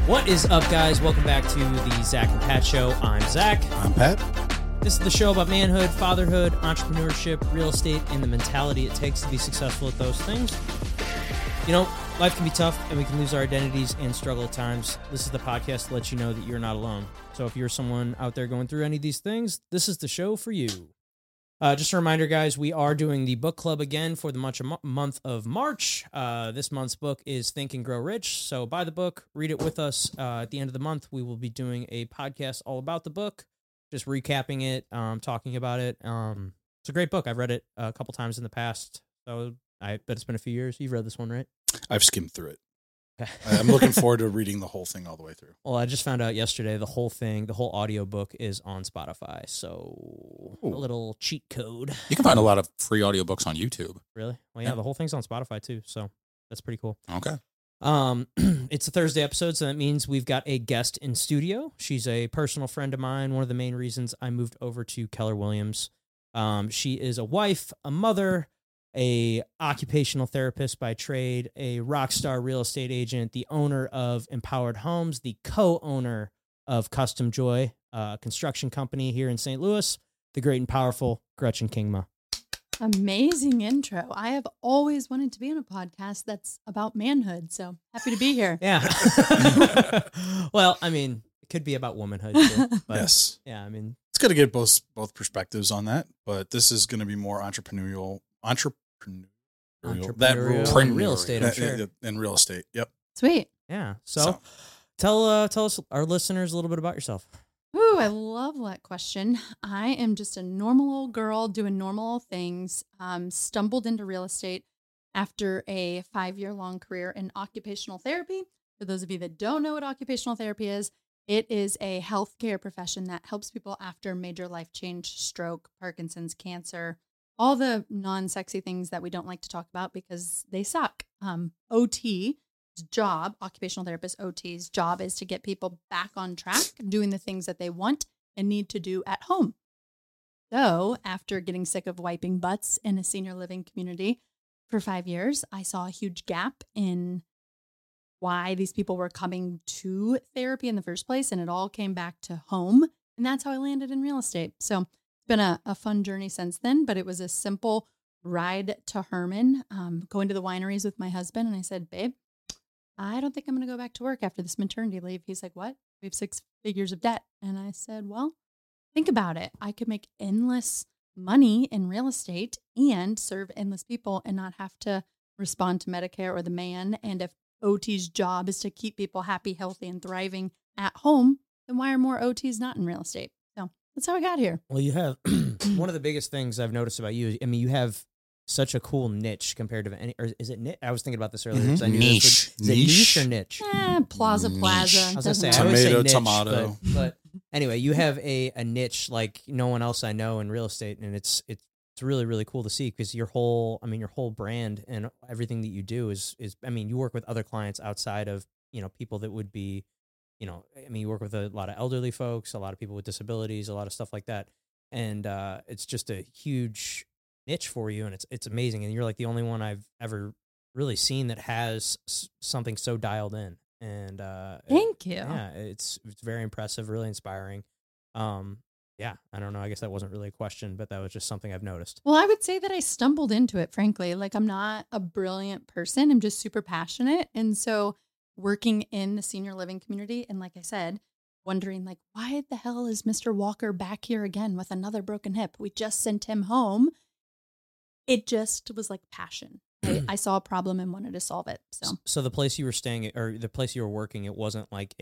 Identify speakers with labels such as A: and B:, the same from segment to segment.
A: What is up, guys? Welcome back to the Zach and Pat Show. I'm Zach.
B: I'm Pat.
A: This is the show about manhood, fatherhood, entrepreneurship, real estate, and the mentality it takes to be successful at those things. You know, life can be tough, and we can lose our identities and struggle at times. This is the podcast to let you know that you're not alone. So if you're someone out there going through any of these things, this is the show for you. Just a reminder, guys, we are doing the book club again for the month of March. This month's book is Think and Grow Rich. So buy the book, read it with us. At the end of the month, we will be doing a podcast all about the book, just recapping it, talking about it. It's a great book. I've read it a couple times in the past, so I bet it's been a few years. You've read this one, right?
B: I've skimmed through it. I'm looking forward to reading the whole thing all the way through.
A: Well, I just found out yesterday the whole audio book is on Spotify. So a little cheat code.
C: You can find a lot of free audiobooks on YouTube.
A: Really? Well, yeah, the whole thing's on Spotify too. So that's pretty cool.
C: Okay.
A: It's a Thursday episode, so that means we've got a guest in studio. She's a personal friend of mine. One of the main reasons I moved over to Keller Williams. She is a wife, a mother, a occupational therapist by trade, a rock star real estate agent, the owner of Empowered Homes, the co-owner of Custom Joy, a construction company here in St. Louis, the great and powerful Gretchen Kingma.
D: Amazing intro. I have always wanted to be on a podcast that's about manhood, so happy to be here.
A: Yeah. Well, I mean, it could be about womanhood too. But
B: yes.
A: Yeah, I mean,
B: it's good to get both perspectives on that, but this is going to be more entrepreneurial
A: real estate, I'm sure.
B: And real estate. Yep.
D: Sweet.
A: Yeah. So tell us, our listeners, a little bit about yourself.
D: Ooh, I love that question. I am just a normal old girl doing normal things. Stumbled into real estate after a 5-year-long career in occupational therapy. For those of you that don't know what occupational therapy is, it is a healthcare profession that helps people after major life change, stroke, Parkinson's, cancer, all the non-sexy things that we don't like to talk about because they suck. OT's job, occupational therapist OT's job, is to get people back on track, doing the things that they want and need to do at home. So after getting sick of wiping butts in a senior living community for 5 years, I saw a huge gap in why these people were coming to therapy in the first place. And it all came back to home. And that's how I landed in real estate. So it's been a fun journey since then, but it was a simple ride to Herman, going to the wineries with my husband. And I said, babe, I don't think I'm going to go back to work after this maternity leave. He's like, what? We have 6 figures of debt. And I said, well, think about it. I could make endless money in real estate and serve endless people and not have to respond to Medicare or the man. And if OT's job is to keep people happy, healthy, and thriving at home, then why are more OTs not in real estate? So that's how I got here.
A: Well, you have one of the biggest things I've noticed about you. I mean, you have such a cool niche compared to any, or is it niche? I was thinking about this earlier.
C: Mm-hmm.
A: I knew
C: Niche.
A: Is it niche or niche?
D: Plaza.
A: I was gonna say, I always say
B: Tomato,
A: niche, but anyway, you have a niche like no one else I know in real estate, and it's really, really cool to see because your whole brand and everything that you do is I mean, you work with other clients outside of, people that would be, you work with a lot of elderly folks, a lot of people with disabilities, a lot of stuff like that. And it's just a huge niche for you. And it's amazing. And you're like the only one I've ever really seen that has something so dialed in. And
D: thank you.
A: Yeah, it's very impressive, really inspiring. Yeah, I don't know. I guess that wasn't really a question, but that was just something I've noticed.
D: Well, I would say that I stumbled into it, frankly. Like, I'm not a brilliant person. I'm just super passionate. And so working in the senior living community, and like I said, wondering, like, why the hell is Mr. Walker back here again with another broken hip? We just sent him home. It just was like passion. I saw a problem and wanted to solve it. So
A: the place you were staying at, or the place you were working, it wasn't like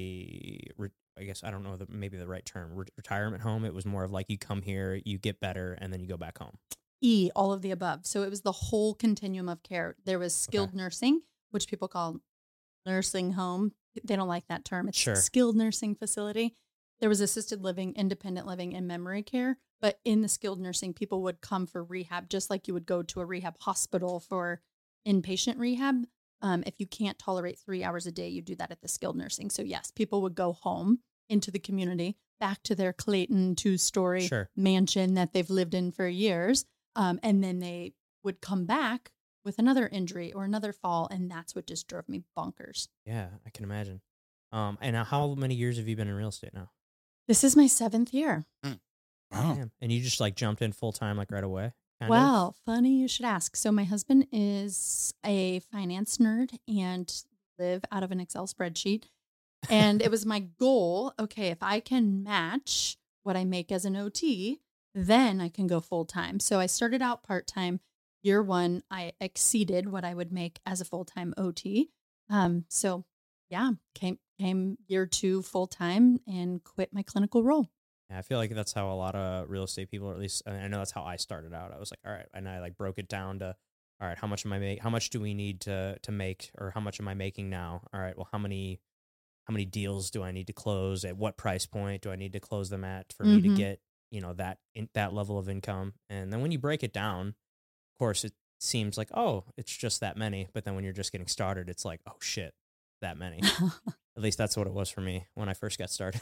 A: I guess, I don't know maybe the right term, retirement home. It was more of like you come here, you get better, and then you go back home.
D: All of the above. So it was the whole continuum of care. There was skilled nursing, which people call nursing home. They don't like that term. It's skilled nursing facility. There was assisted living, independent living, and memory care. But in the skilled nursing, people would come for rehab, just like you would go to a rehab hospital for inpatient rehab. If you can't tolerate 3 hours a day, you do that at the skilled nursing. So yes, people would go home into the community, back to their Clayton 2-story mansion that they've lived in for years. And then they would come back with another injury or another fall. And that's what just drove me bonkers.
A: Yeah, I can imagine. And how many years have you been in real estate now?
D: This is my 7th year.
B: Wow.
A: Damn. And you just like jumped in full time like right away? Kind of?
D: Well, funny you should ask. So my husband is a finance nerd and live out of an Excel spreadsheet. And it was my goal, okay, if I can match what I make as an OT, then I can go full time. So I started out part time. Year 1, I exceeded what I would make as a full time OT. So yeah, came year 2 full time and quit my clinical role.
A: Yeah, I feel like that's how a lot of real estate people, or at least I know that's how I started out. I was like, all right, and I like broke it down to, all right, how much am I make? How much do we need to make, or how much am I making now? All right, well, how many deals do I need to close? At what price point do I need to close them at for me to get, that level of income? And then when you break it down, of course, it seems like, oh, it's just that many. But then when you're just getting started, it's like, oh shit, that many. At least that's what it was for me when I first got started.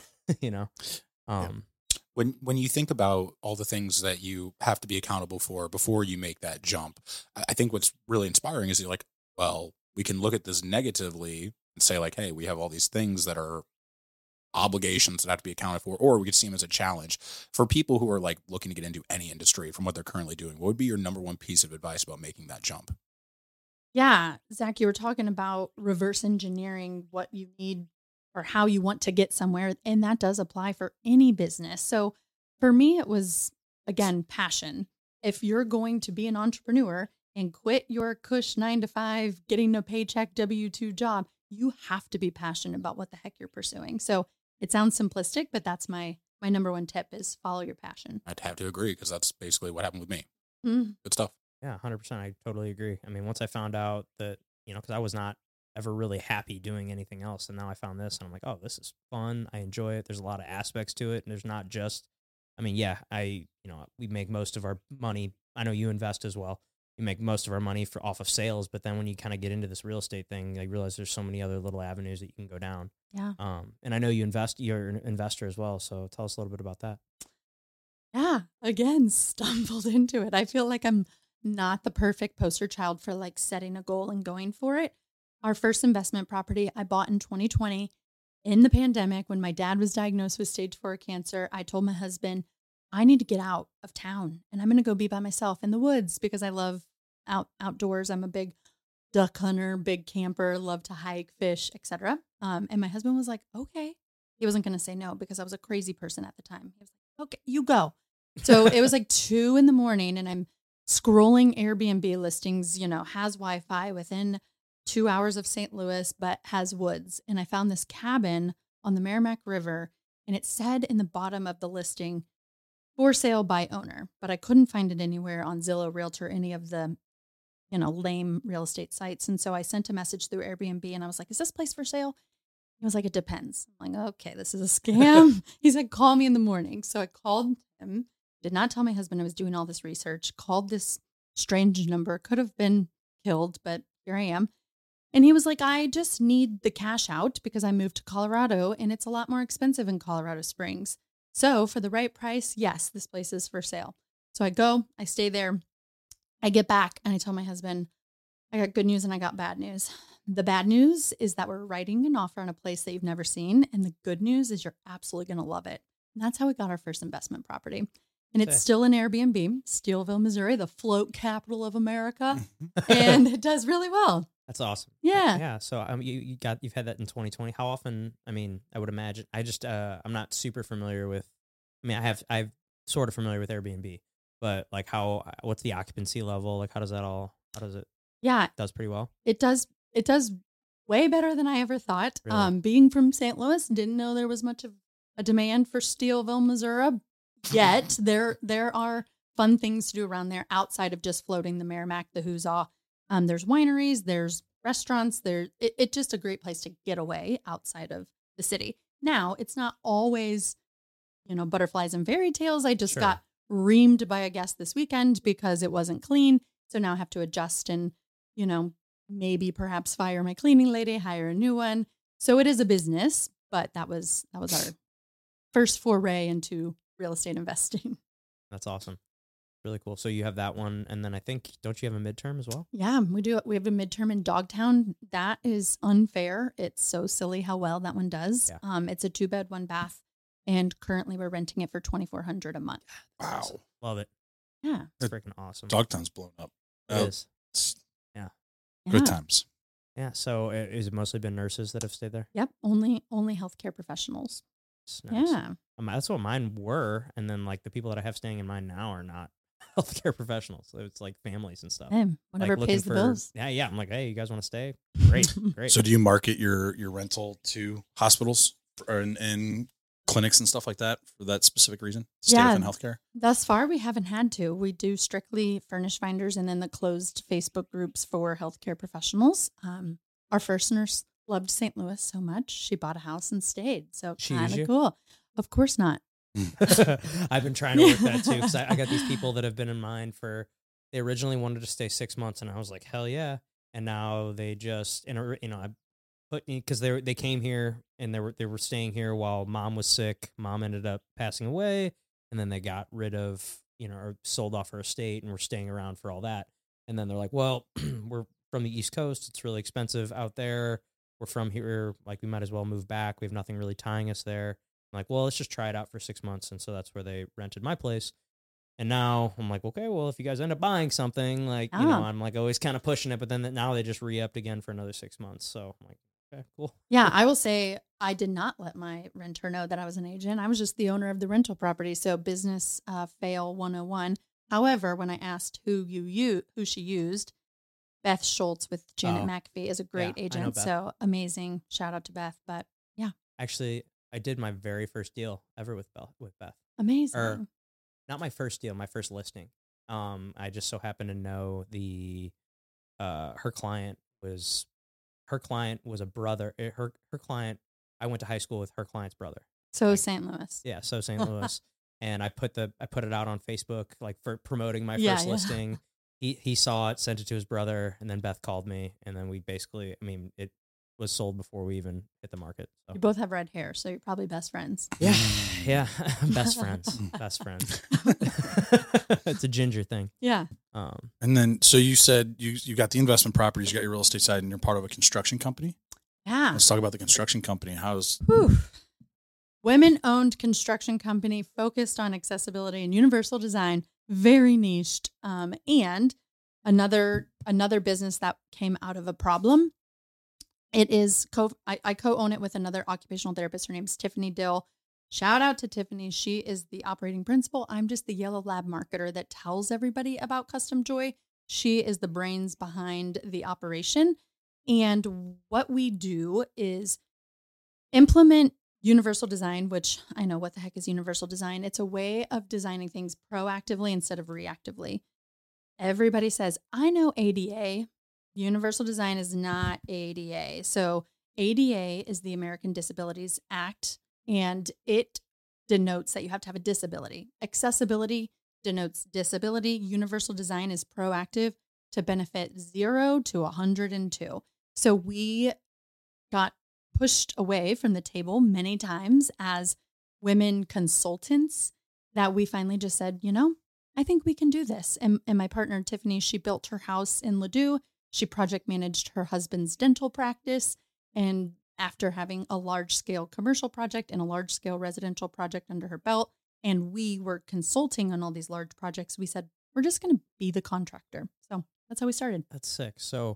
C: When you think about all the things that you have to be accountable for before you make that jump, I think what's really inspiring is you're like, well, we can look at this negatively and say like, hey, we have all these things that are obligations that have to be accounted for, or we could see them as a challenge. For people who are like looking to get into any industry from what they're currently doing, what would be your number one piece of advice about making that jump?
D: Yeah, Zach, you were talking about reverse engineering what you need or how you want to get somewhere. And that does apply for any business. So for me, it was, again, passion. If you're going to be an entrepreneur and quit your cush 9-to-5, getting a paycheck W-2 job, you have to be passionate about what the heck you're pursuing. So it sounds simplistic, but that's my number one tip is follow your passion.
C: I'd have to agree because that's basically what happened with me.
D: Mm.
C: Good stuff.
A: Yeah, 100%. I totally agree. I mean, once I found out that, because I was not ever really happy doing anything else. And now I found this and I'm like, oh, this is fun. I enjoy it. There's a lot of aspects to it. And there's not just, we make most of our money. I know you invest as well. You make most of our money off of sales. But then when you kind of get into this real estate thing, I realize there's so many other little avenues that you can go down.
D: Yeah.
A: And I know you're an investor as well. So tell us a little bit about that.
D: Yeah. Again, stumbled into it. I feel like I'm not the perfect poster child for like setting a goal and going for it. Our first investment property I bought in 2020 in the pandemic when my dad was diagnosed with stage 4 cancer. I told my husband, I need to get out of town and I'm going to go be by myself in the woods because I love outdoors. I'm a big duck hunter, big camper, love to hike, fish, etc. And my husband was like, okay. He wasn't going to say no because I was a crazy person at the time. He was like, okay, you go. So it was like 2 a.m. and I'm scrolling Airbnb listings, has Wi-Fi within 2 hours of St. Louis, but has woods. And I found this cabin on the Merrimack River, and it said in the bottom of the listing, for sale by owner, but I couldn't find it anywhere on Zillow, Realtor, any of the, lame real estate sites. And so I sent a message through Airbnb and I was like, is this place for sale? He was like, it depends. I'm like, okay, this is a scam. He said, call me in the morning. So I called him, did not tell my husband I was doing all this research, called this strange number, could have been killed, but here I am. And he was like, I just need the cash out because I moved to Colorado and it's a lot more expensive in Colorado Springs. So for the right price, yes, this place is for sale. So I go, I stay there. I get back and I tell my husband, I got good news and I got bad news. The bad news is that we're writing an offer on a place that you've never seen. And the good news is you're absolutely going to love it. And that's how we got our first investment property. And it's still an Airbnb, Steelville, Missouri, the float capital of America. And it does really well.
A: That's awesome.
D: Yeah.
A: Yeah. So you've had that in 2020. How often? I mean, I would imagine. I just I'm not super familiar with. I mean, I'm sort of familiar with Airbnb, but like what's the occupancy level? Like how does it?
D: Yeah,
A: it does pretty well.
D: It does way better than I ever thought.
A: Really?
D: Being from St. Louis, didn't know there was much of a demand for Steelville, Missouri. Yet there are fun things to do around there outside of just floating the Merrimack, the Huzzah. There's wineries, there's restaurants, it's just a great place to get away outside of the city. Now, it's not always, butterflies and fairy tales. I just got reamed by a guest this weekend because it wasn't clean. So now I have to adjust and, maybe perhaps fire my cleaning lady, hire a new one. So it is a business, but that was our first foray into real estate investing.
A: That's awesome. Really cool. So you have that one, and then I think, don't you have a midterm as well?
D: Yeah, we do. We have a midterm in Dogtown. That is unfair. It's so silly how well that one does.
A: Yeah.
D: It's a 2-bed, 1-bath, and currently we're renting it for $2,400 a month.
B: Wow.
A: Awesome. Love it.
D: Yeah,
A: It's freaking awesome.
B: Dogtown's blown up.
A: It is.
B: It's
D: yeah.
B: good times.
A: Yeah. So is it mostly been nurses that have stayed there?
D: Yep, only healthcare professionals.
A: It's nice.
D: Yeah,
A: That's what mine were, and then like the people that I have staying in mine now are not healthcare professionals. So it's like families and stuff.
D: hey, whatever
A: Like,
D: pays the
A: looking for-
D: bills.
A: Yeah. I'm like, hey, you guys want to stay? Great.
B: So do you market your rental to hospitals or in clinics and stuff like that for that specific reason? Stay
D: Yeah.
B: within healthcare?
D: Thus far, we haven't had to. We do strictly furnish finders and then the closed Facebook groups for healthcare professionals. Our first nurse loved St. Louis so much, she bought a house and stayed. So
A: She
D: kind
A: used you?
D: of cool. Of course not.
A: I've been trying to work that too, because I got these people that have been in mind for. They originally wanted to stay 6 months, and I was like, hell yeah! And now they just, I put because they came here and they were staying here while mom was sick. Mom ended up passing away, and then they got rid of or sold off her estate, and we're staying around for all that. And then they're like, well, we're from the East Coast; it's really expensive out there. We're from here, like we might as well move back. We have nothing really tying us there. I'm like, well, let's just try it out for 6 months. And so that's where they rented my place. And now I'm like, okay, well, if you guys end up buying something, like, I'm like always kind of pushing it. But then now they just re-upped again for another 6 months. So I'm like, okay, cool.
D: Yeah, I will say I did not let my renter know that I was an agent. I was just the owner of the rental property. So business fail 101. However, when I asked who she used, Beth Schultz with Janet McAfee is a great
A: Yeah, I know
D: agent.
A: Beth.
D: So amazing. Shout out to Beth. But yeah,
A: Actually, I did my very first deal ever with Beth.
D: amazing.
A: Or not my first deal, my first listing. I just so happened to know her client was a brother. Her client, I went to high school with her client's brother.
D: So St. Louis.
A: Yeah, so St. Louis. And I put it out on Facebook, like for promoting my
D: Yeah,
A: first
D: yeah.
A: listing. He saw it, sent it to his brother, and then Beth called me, and then we basically, it was sold before we even hit the market. So.
D: You both have red hair, so you're probably best friends.
A: Yeah, best friends. It's a ginger thing.
D: Yeah.
B: And then, so you said you got the investment properties, you got your real estate side, and you're part of a construction company.
D: Yeah.
B: Let's talk about the construction company.
D: Whew. Women-owned construction company focused on accessibility and universal design, very niched. And another business that came out of a problem. It is I co-own it with another occupational therapist. Her name's Tiffany Dill. Shout out to Tiffany. She is the operating principal. I'm just the yellow lab marketer that tells everybody about Custom Joy. She is the brains behind the operation. And what we do is implement universal design, which I know what the heck is universal design. It's a way of designing things proactively instead of reactively. Everybody says, I know ADA. Universal design is not ADA. So ADA is the American Disabilities Act, and it denotes that you have to have a disability. Accessibility denotes disability. Universal design is proactive to benefit 0 to 102. So we got pushed away from the table many times as women consultants that we finally just said, I think we can do this. And my partner, Tiffany, she built her house in Ladue. She project managed her husband's dental practice. And after having a large-scale commercial project and a large-scale residential project under her belt, and we were consulting on all these large projects, we said, we're just going to be the contractor. So that's how we started.
A: That's sick. So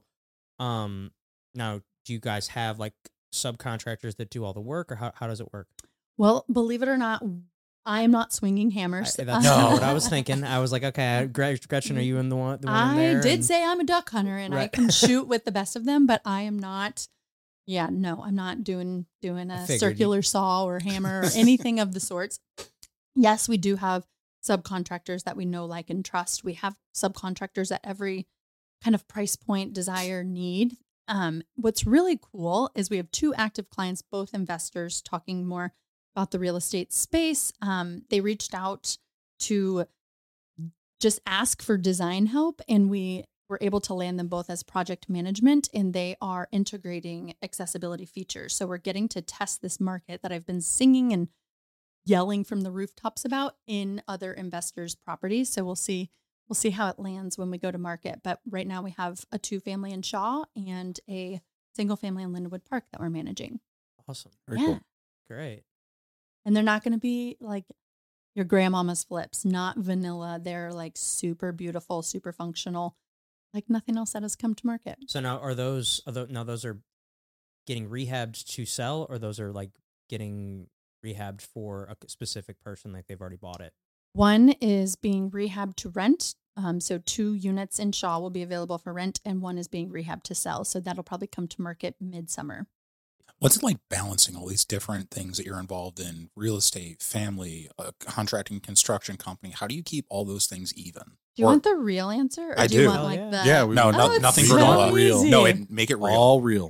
A: now do you guys have like subcontractors that do all the work, or how does it work?
D: Well, believe it or not, I am not swinging hammers.
A: That's not what I was thinking. I was like, okay, Gretchen, are you in the one in there?
D: I did say I'm a duck hunter and I can shoot with the best of them, but I am not. Yeah, no, I'm not doing a circular saw or hammer or anything of the sorts. Yes, we do have subcontractors that we know, like, and trust. We have subcontractors at every kind of price point, desire, need. What's really cool is we have 2 active clients, both investors, talking more about the real estate space. They reached out to just ask for design help, and we were able to land them both as project management, and they are integrating accessibility features. So we're getting to test this market that I've been singing and yelling from the rooftops about in other investors' properties. So we'll see how it lands when we go to market. But right now we have a 2-family in Shaw and a single family in Lindenwood Park that we're managing.
A: Awesome.
B: Very cool.
A: Great.
D: And they're not going to be like your grandmama's flips, not vanilla. They're like super beautiful, super functional, like nothing else that has come to market.
A: So now those are getting rehabbed to sell, or those are like getting rehabbed for a specific person, like they've already bought it?
D: One is being rehabbed to rent. So 2 units in Shaw will be available for rent, and one is being rehabbed to sell. So that'll probably come to market midsummer.
C: What's it like balancing all these different things that you're involved in? Real estate, family, contracting, construction company. How do you keep all those things even?
D: Do you want the real answer? Or
C: I
D: do you
C: do.
D: want
A: Oh,
D: like
A: yeah.
D: the
B: Yeah,
C: nothing
D: so
C: vanilla.
B: real.
D: easy.
C: No, make it real.
B: All real.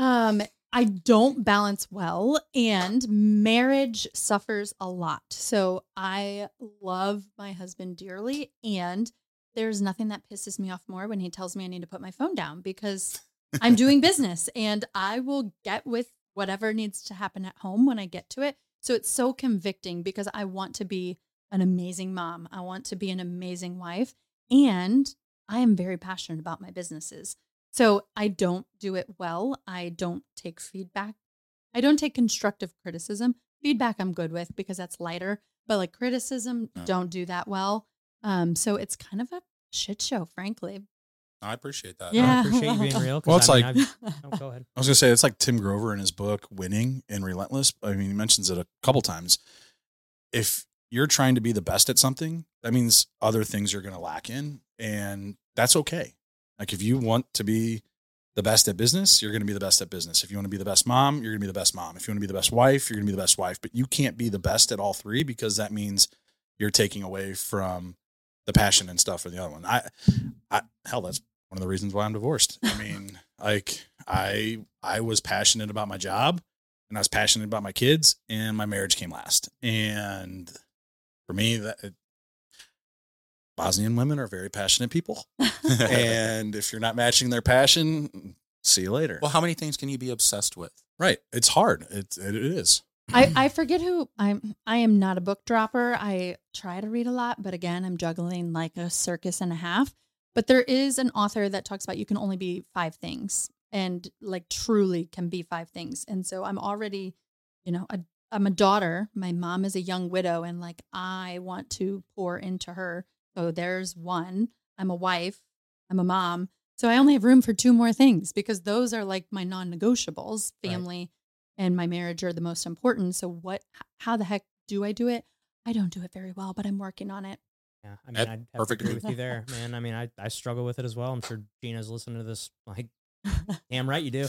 D: I don't balance well, and marriage suffers a lot. So I love my husband dearly, and there's nothing that pisses me off more when he tells me I need to put my phone down, because I'm doing business and I will get with whatever needs to happen at home when I get to it. So it's so convicting because I want to be an amazing mom. I want to be an amazing wife, and I am very passionate about my businesses. So I don't do it well. I don't take feedback. I don't take constructive criticism. Feedback I'm good with because that's lighter, but like criticism, don't do that well. So it's kind of a shit show, frankly.
C: I appreciate that.
D: Yeah.
A: I appreciate you being real. 'cause
B: Well, it's
A: go ahead.
B: I was going to say, it's like Tim Grover in his book, Winning and Relentless. I mean, he mentions it a couple times. If you're trying to be the best at something, that means other things you're going to lack in, and that's okay. Like if you want to be the best at business, you're going to be the best at business. If you want to be the best mom, you're going to be the best mom. If you want to be the best wife, you're going to be the best wife. But you can't be the best at all three, because that means you're taking away from the passion and stuff for the other one. Hell, that's one of the reasons why I'm divorced. I mean, like I was passionate about my job, and I was passionate about my kids, and my marriage came last. And for me, Bosnian women are very passionate people. And if you're not matching their passion, see you later.
C: Well, how many things can you be obsessed with?
B: Right. It's hard. It is.
D: I forget who I am not a book dropper. I try to read a lot, but again, I'm juggling like a circus and a half. But there is an author that talks about you can only be 5 things, and like truly can be 5 things. And so I'm already, I'm a daughter. My mom is a young widow, and like I want to pour into her. So there's one. I'm a wife. I'm a mom. So I only have room for 2 more things, because those are like my non-negotiables. Family and my marriage are the most important. So how the heck do I do it? I don't do it very well, but I'm working on it.
A: Yeah, I mean, I'd have to
C: Perfect.
A: agree with you there, man. I mean, I struggle with it as well. I'm sure Gina's listening to this, like, damn right you do.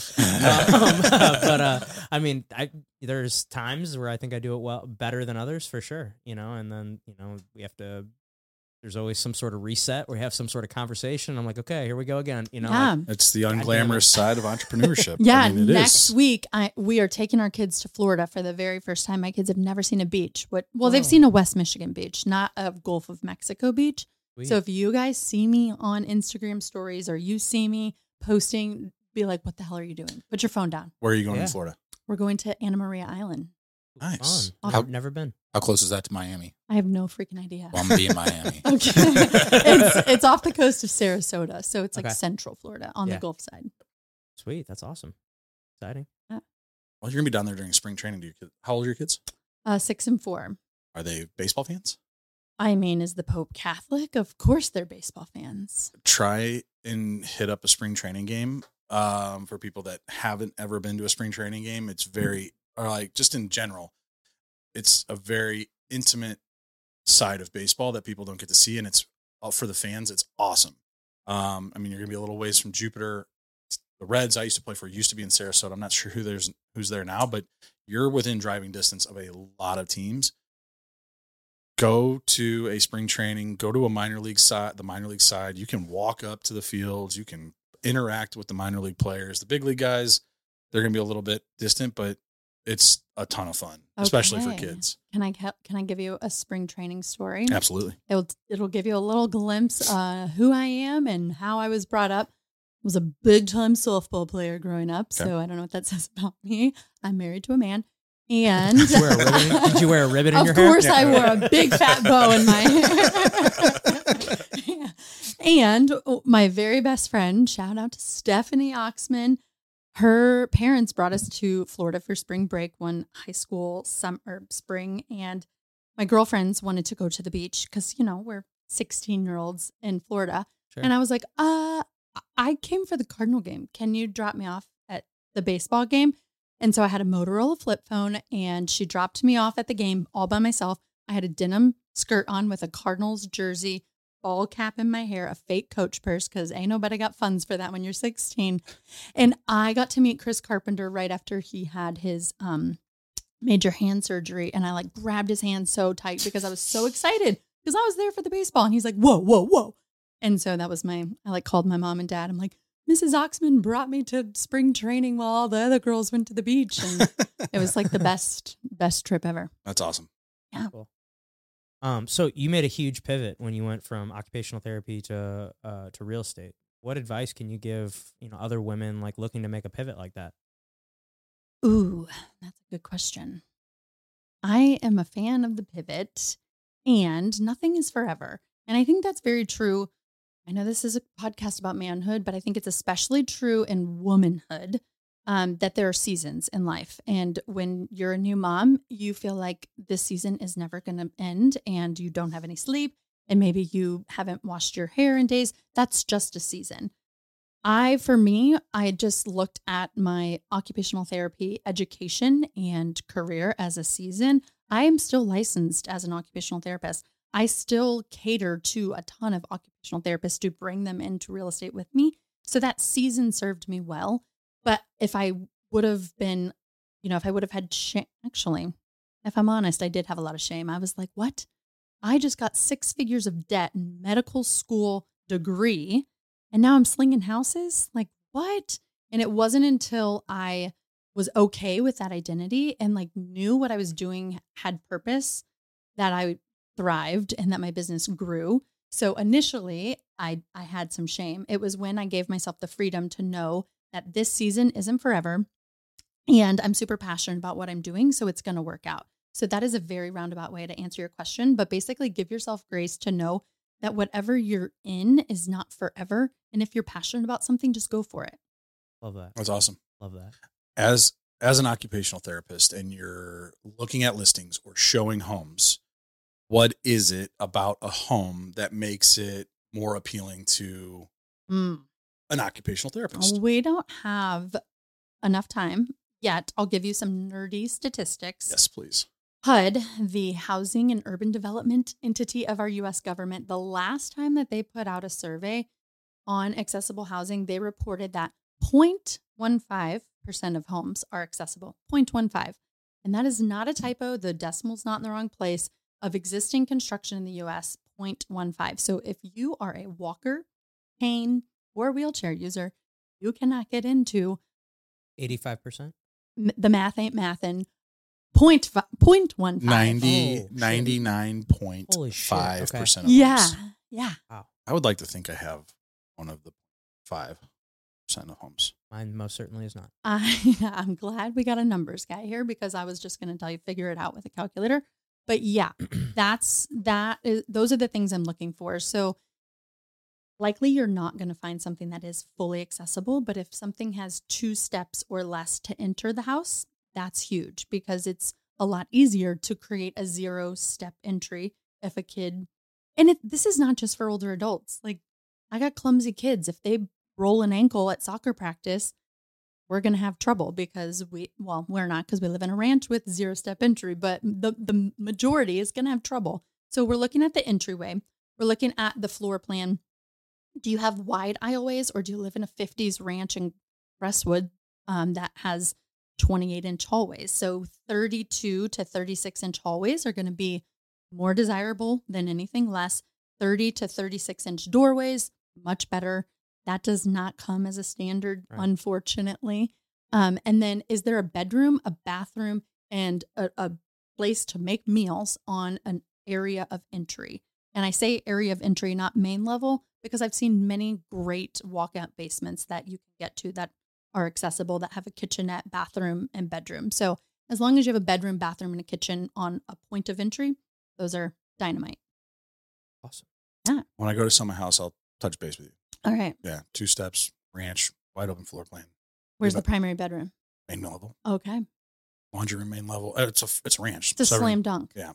A: But I mean, there's times where I think I do it better than others, for sure. And then we have to. There's always some sort of reset where we have some sort of conversation. I'm like, okay, here we go again.
D: Yeah.
B: It's the unglamorous side of entrepreneurship.
D: Yeah.
B: I mean, it
D: next
B: is.
D: week, we are taking our kids to Florida for the very first time. My kids have never seen a beach. They've seen a West Michigan beach, not a Gulf of Mexico beach.
A: Sweet.
D: So if you guys see me on Instagram stories, or you see me posting, be like, what the hell are you doing? Put your phone down.
B: Where are you going
A: Yeah.
B: in Florida?
D: We're going to Anna Maria Island.
B: Nice.
A: Fun.
C: How-
A: I've never been.
C: How close is that to Miami?
D: I have no freaking idea.
C: Well, I'm going to be in Miami.
D: Okay. it's off the coast of Sarasota. So it's like
A: Okay.
D: Central Florida on
A: Yeah.
D: the Gulf side.
A: Sweet. That's awesome. Exciting.
B: Well, you're going to be down there during spring training. How old are your kids?
D: 6 and 4.
B: Are they baseball fans?
D: I mean, is the Pope Catholic? Of course they're baseball fans.
B: Try and hit up a spring training game. For people that haven't ever been to a spring training game, it's just in general, it's a very intimate side of baseball that people don't get to see. And it's for the fans, it's awesome. I mean, you're going to be a little ways from Jupiter. The Reds I used to play for used to be in Sarasota. I'm not sure who's there now, but you're within driving distance of a lot of teams. Go to a spring training, go to a minor league side, the minor league side. You can walk up to the fields. You can interact with the minor league players. The big league guys, they're going to be a little bit distant, but it's a ton of fun, especially for
D: Okay.
B: kids.
D: Can I give you a spring training story?
B: Absolutely.
D: It'll give you a little glimpse who I am and how I was brought up. I was a big time softball player growing up,
B: Okay.
D: so I don't know what that says about me. I'm married to a man, And
A: Did you wear a ribbon, did you wear a ribbon in your hair?
D: Of course, I wore a big fat bow in my hair. Yeah. And my very best friend, shout out to Stephanie Oxman. Her parents brought us to Florida for spring break one high school spring. And my girlfriends wanted to go to the beach because, we're 16-year-olds in Florida.
A: Sure.
D: And I was like, I came for the Cardinal game. Can you drop me off at the baseball game? And so I had a Motorola flip phone and she dropped me off at the game all by myself. I had a denim skirt on with a Cardinals jersey, ball cap in my hair, a fake Coach purse because ain't nobody got funds for that when you're 16. And I got to meet Chris Carpenter right after he had his major hand surgery. And I grabbed his hand so tight because I was so excited because I was there for the baseball. And he's like, whoa, whoa, whoa. And so that was I called my mom and dad. I'm like, Mrs. Oxman brought me to spring training while all the other girls went to the beach. And it was the best trip ever.
B: That's awesome.
D: Yeah.
A: Cool. So you made a huge pivot when you went from occupational therapy to real estate. What advice can you give, other women looking to make a pivot like that?
D: Ooh, that's a good question. I am a fan of the pivot and nothing is forever. And I think that's very true. I know this is a podcast about manhood, but I think it's especially true in womanhood that there are seasons in life. And when you're a new mom, you feel like this season is never going to end and you don't have any sleep and maybe you haven't washed your hair in days. That's just a season. For me, I just looked at my occupational therapy education and career as a season. I am still licensed as an occupational therapist. I still cater to a ton of occupational therapists to bring them into real estate with me. So that season served me well. But if I would have been, if I would have had shame, actually, if I'm honest, I did have a lot of shame. I was like, what? I just got 6 figures of debt and medical school degree. And now I'm slinging houses? What? And it wasn't until I was okay with that identity and knew what I was doing had purpose that I thrived and that my business grew. So initially I had some shame. It was when I gave myself the freedom to know that this season isn't forever and I'm super passionate about what I'm doing. So it's going to work out. So that is a very roundabout way to answer your question, but basically give yourself grace to know that whatever you're in is not forever. And if you're passionate about something, just go for it.
A: Love that.
B: That's awesome.
A: Love that.
B: As an occupational therapist and you're looking at listings or showing homes, what is it about a home that makes it more appealing to an occupational therapist?
D: We don't have enough time yet. I'll give you some nerdy statistics.
B: Yes, please.
D: HUD, the Housing and Urban Development entity of our U.S. government, the last time that they put out a survey on accessible housing, they reported that 0.15% of homes are accessible. 0.15. And that is not a typo. The decimal's not in the wrong place. Of existing construction in the U.S., 0.15. So if you are a walker, cane, or wheelchair user, you cannot get into
A: 85%.
D: The math ain't mathin'. 0.15.
B: 99.5% of
D: Yeah.
B: homes.
D: Yeah.
A: Wow.
B: I would like to think I have one of the 5% of homes.
A: Mine most certainly is not.
D: I'm glad we got a numbers guy here because I was just going to tell you, figure it out with a calculator. But yeah, those are the things I'm looking for. So likely you're not going to find something that is fully accessible, but if something has 2 steps or less to enter the house, that's huge because it's a lot easier to create a 0-step entry if a kid, and this is not just for older adults. I got clumsy kids. If they roll an ankle at soccer practice, we're going to have trouble because we're not because we live in a ranch with 0-step entry, but the majority is going to have trouble. So we're looking at the entryway. We're looking at the floor plan. Do you have wide aisleways or do you live in a 50s ranch in Crestwood that has 28-inch hallways? So 32 to 36-inch hallways are going to be more desirable than anything less. 30 to 36-inch doorways, much better. That does not come as a standard, right, unfortunately. And then is there a bedroom, a bathroom, and a place to make meals on an area of entry? And I say area of entry, not main level, because I've seen many great walkout basements that you can get to that are accessible, that have a kitchenette, bathroom, and bedroom. So As long as you have a bedroom, bathroom, and a kitchen on a point of entry, those are dynamite.
A: Awesome.
B: When I go to sell my house, I'll touch base with you.
D: All right.
B: Yeah, 2 steps, ranch, wide open floor plan,
D: Where's
B: Yeah,
D: the primary bedroom?
B: main level,
D: Okay.
B: laundry room, main level. It's a ranch.
D: It's a
B: Several-
D: slam dunk.
B: Yeah.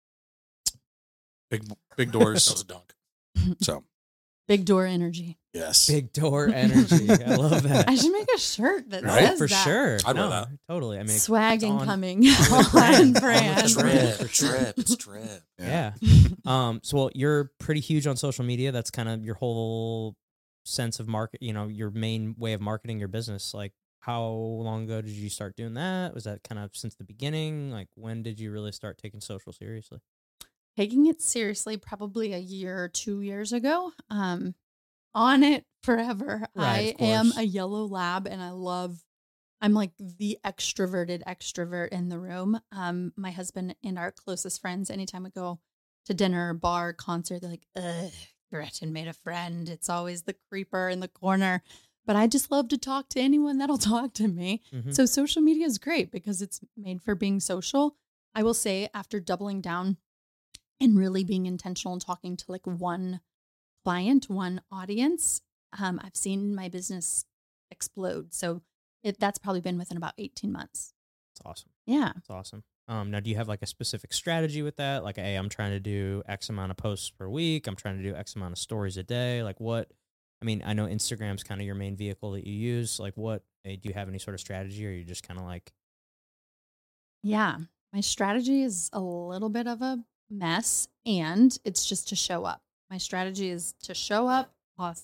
B: Big
C: That
B: doors.
C: was a dunk.
B: So
D: Big door energy.
B: yes,
A: Big door energy. I love that.
D: I should make a shirt that
B: Right?
D: says
A: For
D: that.
A: sure.
C: I'd wear
A: No,
C: that.
A: Totally. I mean,
D: Swag
A: it's on-
D: incoming
A: on with
D: on
A: brand.
D: brand.
A: On with brand. For sure.
C: Trip.
A: Yeah. So well, you're pretty huge on social media. That's kind of your whole sense of market, your main way of marketing your business. Like, how long ago did you start doing that? Was that kind of since the beginning? Like, when did you really start taking social seriously?
D: Taking it seriously probably a year or 2 years ago. On it forever.
A: Right, of
D: I am
A: course.
D: a yellow lab and I'm like the extroverted extrovert in the room. My husband and our closest friends, anytime we go to dinner, bar, concert, they're like, ugh, Gretchen made a friend. It's always the creeper in the corner. But I just love to talk to anyone that'll talk to me.
A: Mhm.
D: So social media is great because it's made for being social. I will say after doubling down and really being intentional and talking to like one client, one audience, I've seen my business explode. So that's probably been within about 18 months.
A: It's awesome.
D: Yeah.
A: It's awesome. Now, do you have like a specific strategy with that? Like, hey, I'm trying to do X amount of posts per week. I'm trying to do X amount of stories a day. Like I know Instagram's kind of your main vehicle that you use. Like do you have any sort of strategy, or are you just kind of like?
D: Yeah. My strategy is a little bit of a mess, and it's just to show up. My strategy is to show up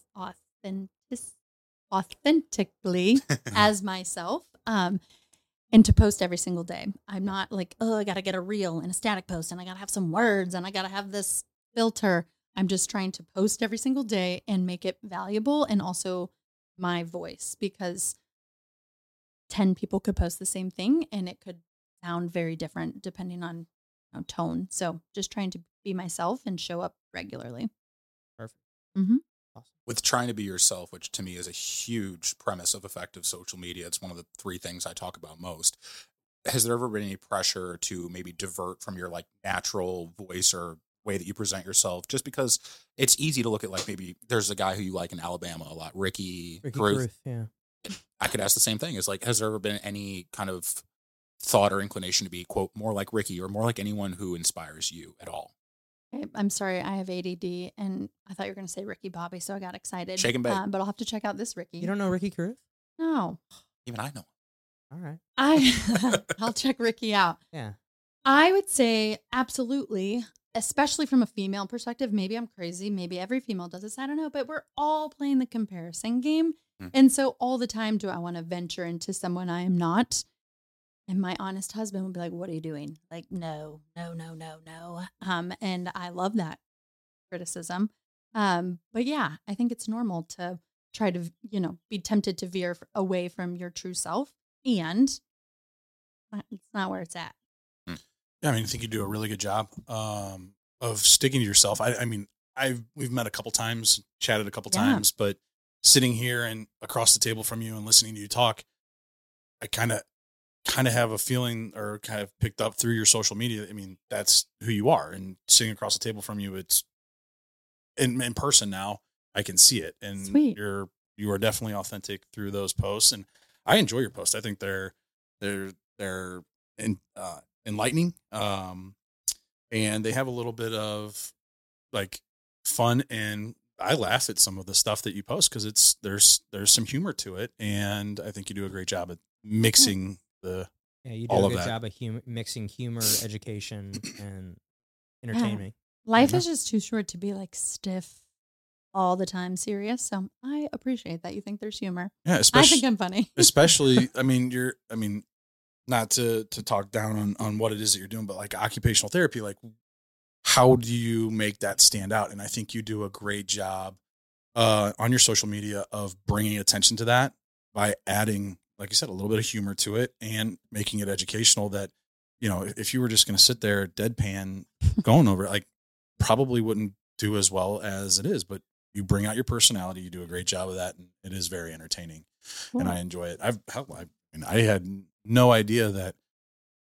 D: authentically as myself, and to post every single day. I'm not like, oh, I got to get a reel and a static post, and I got to have some words, and I got to have this filter. I'm just trying to post every single day and make it valuable, and also my voice, because 10 people could post the same thing and it could sound very different depending on tone. So just trying to be myself and show up regularly.
A: Perfect.
D: Mm-hmm.
A: Awesome.
C: With trying to be yourself, which to me is a huge premise of effective social media. It's one of the 3 things I talk about most. Has there ever been any pressure to maybe divert from your like natural voice or way that you present yourself? Just because it's easy to look at, like, maybe there's a guy who you like in Alabama a lot, Ricky Carruth.
A: Yeah.
C: I could ask the same thing. Is like, has there ever been any kind of thought or inclination to be, quote, more like Ricky or more like anyone who inspires you at all?
D: Okay, I'm sorry, I have ADD, and I thought you were going to say Ricky Bobby, so I got excited.
C: Shake and bake.
D: But I'll have to check out this Ricky.
A: You don't know Ricky Carruth?
D: No,
C: Even I know.
A: All right.
D: I'll check Ricky out.
A: Yeah.
D: I would say absolutely, especially from a female perspective. Maybe I'm crazy. Maybe every female does this. I don't know, but we're all playing the comparison game. And so all the time, do I want to venture into someone I am not? And my honest husband would be like, what are you doing? Like, no. And I love that criticism. But yeah, I think it's normal to try to, be tempted to veer away from your true self. And it's not where it's at.
B: Yeah, I think you do a really good job of sticking to yourself. We've met a couple times, chatted a couple times, but sitting here and across the table from you and listening to you talk, I kind of have a feeling, or kind of picked up through your social media. That's who you are. And sitting across the table from you, it's in person now. I can see it, and
D: Sweet.
B: you are definitely authentic through those posts. And I enjoy your posts. I think they're enlightening, and they have a little bit of like fun, and I laugh at some of the stuff that you post because there's some humor to it, and I think you do a great job at mixing the
A: You do
B: all
A: a
B: of
A: good
B: that.
A: job of mixing humor, education, and entertainment.
D: Life
B: Yeah.
D: is just too short to be like stiff all the time serious. So I appreciate that you think there's humor.
B: Yeah,
D: I
B: especially
D: think I'm funny.
B: especially not to talk down on what it is that you're doing, but like occupational therapy, like how do you make that stand out? And I think you do a great job on your social media of bringing attention to that by adding, like you said, a little bit of humor to it and making it educational. That, if you were just going to sit there deadpan going over it, like probably wouldn't do as well as it is, but you bring out your personality. You do a great job of that. And it is very entertaining.
D: Cool.
B: And I enjoy it. I had no idea that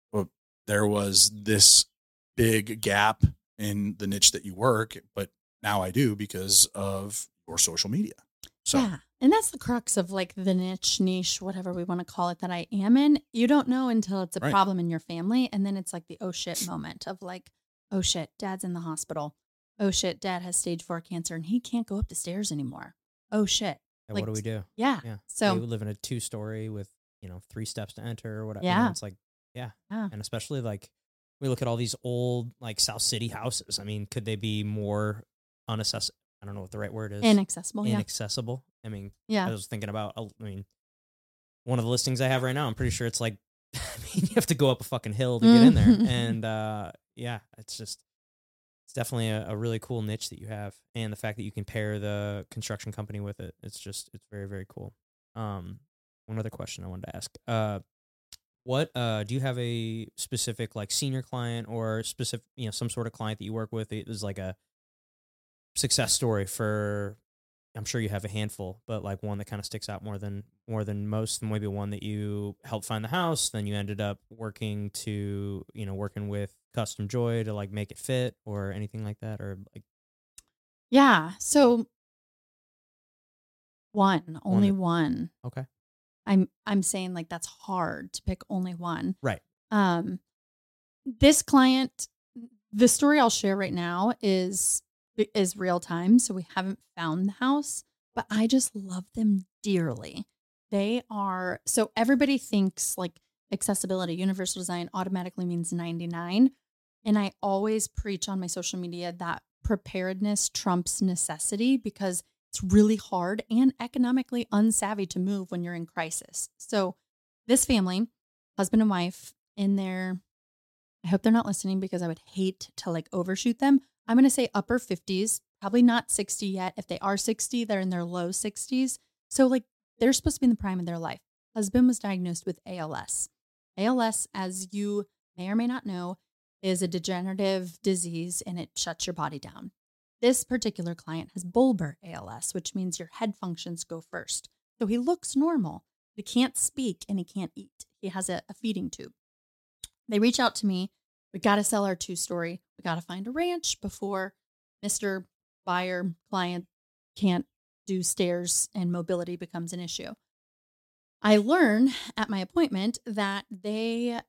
B: well, there was this big gap in the niche that you work, but now I do because of your social media. So
D: Yeah. And that's the crux of like the niche, whatever we want to call it, that I am in. You don't know until it's a
B: Right.
D: problem in your family. And then it's like the oh shit moment of like, oh shit, dad's in the hospital. Oh shit, dad has stage 4 cancer and he can't go up the stairs anymore. Oh shit.
A: And
D: Like,
A: what do we do?
D: Yeah.
A: Yeah.
D: So
A: we live in a 2-story with, 3 steps to enter or whatever.
D: Yeah.
A: It's like, yeah.
D: Yeah.
A: And especially like we look at all these old like South City houses. I mean, could they be more unaccessible? I don't know what the right word is.
D: inaccessible. Yeah.
A: Inaccessible. I mean, I
D: Yeah.
A: was thinking about, one of the listings I have right now, I'm pretty sure it's like, you have to go up a fucking hill to get in there. And yeah, it's definitely a really cool niche that you have. And the fact that you can pair the construction company with it, it's very, very cool. One other question I wanted to ask. What do you have a specific like senior client or specific, some sort of client that you work with is like a success story for, I'm sure you have a handful, but like one that kind of sticks out more than most, maybe one that you helped find the house, then you ended up working with Custom Joy to like make it fit or anything like that, or like.
D: Yeah. So only one.
A: Okay.
D: I'm saying like that's hard to pick only one.
A: Right.
D: This client, the story I'll share right now is real time. So we haven't found the house, but I just love them dearly. They are, so everybody thinks like accessibility, universal design automatically means 99. And I always preach on my social media that preparedness trumps necessity because it's really hard and economically unsavvy to move when you're in crisis. So this family, husband and wife in their, I hope they're not listening because I would hate to like overshoot them. I'm going to say upper 50s, probably not 60 yet. If they are 60, they're in their low 60s. So like they're supposed to be in the prime of their life. Husband was diagnosed with ALS. ALS, as you may or may not know, is a degenerative disease and it shuts your body down. This particular client has bulbar ALS, which means your head functions go first. So he looks normal. He can't speak and he can't eat. He has a feeding tube. They reach out to me. We got to sell our 2-story. We got to find a ranch before Mr. Buyer client can't do stairs and mobility becomes an issue. I learn at my appointment that he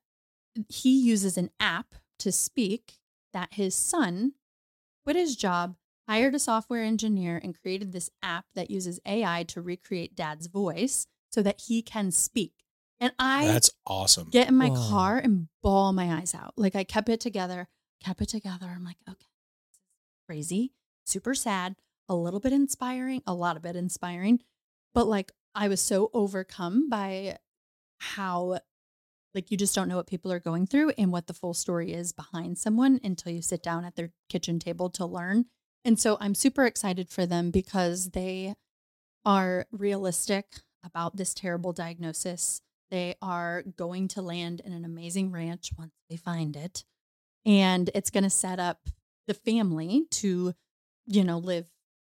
D: uses an app to speak, that his son quit his job, hired a software engineer, and created this app that uses AI to recreate dad's voice so that he can speak. And
B: that's awesome.
D: Get in my car and bawl my eyes out. Like I kept it together. I'm like, okay, this is crazy, super sad, a little bit inspiring, a lot of it inspiring. But like I was so overcome by how like you just don't know what people are going through and what the full story is behind someone until you sit down at their kitchen table to learn. And so I'm super excited for them because they are realistic about this terrible diagnosis. They are going to land in an amazing ranch once they find it. And it's going to set up the family to, live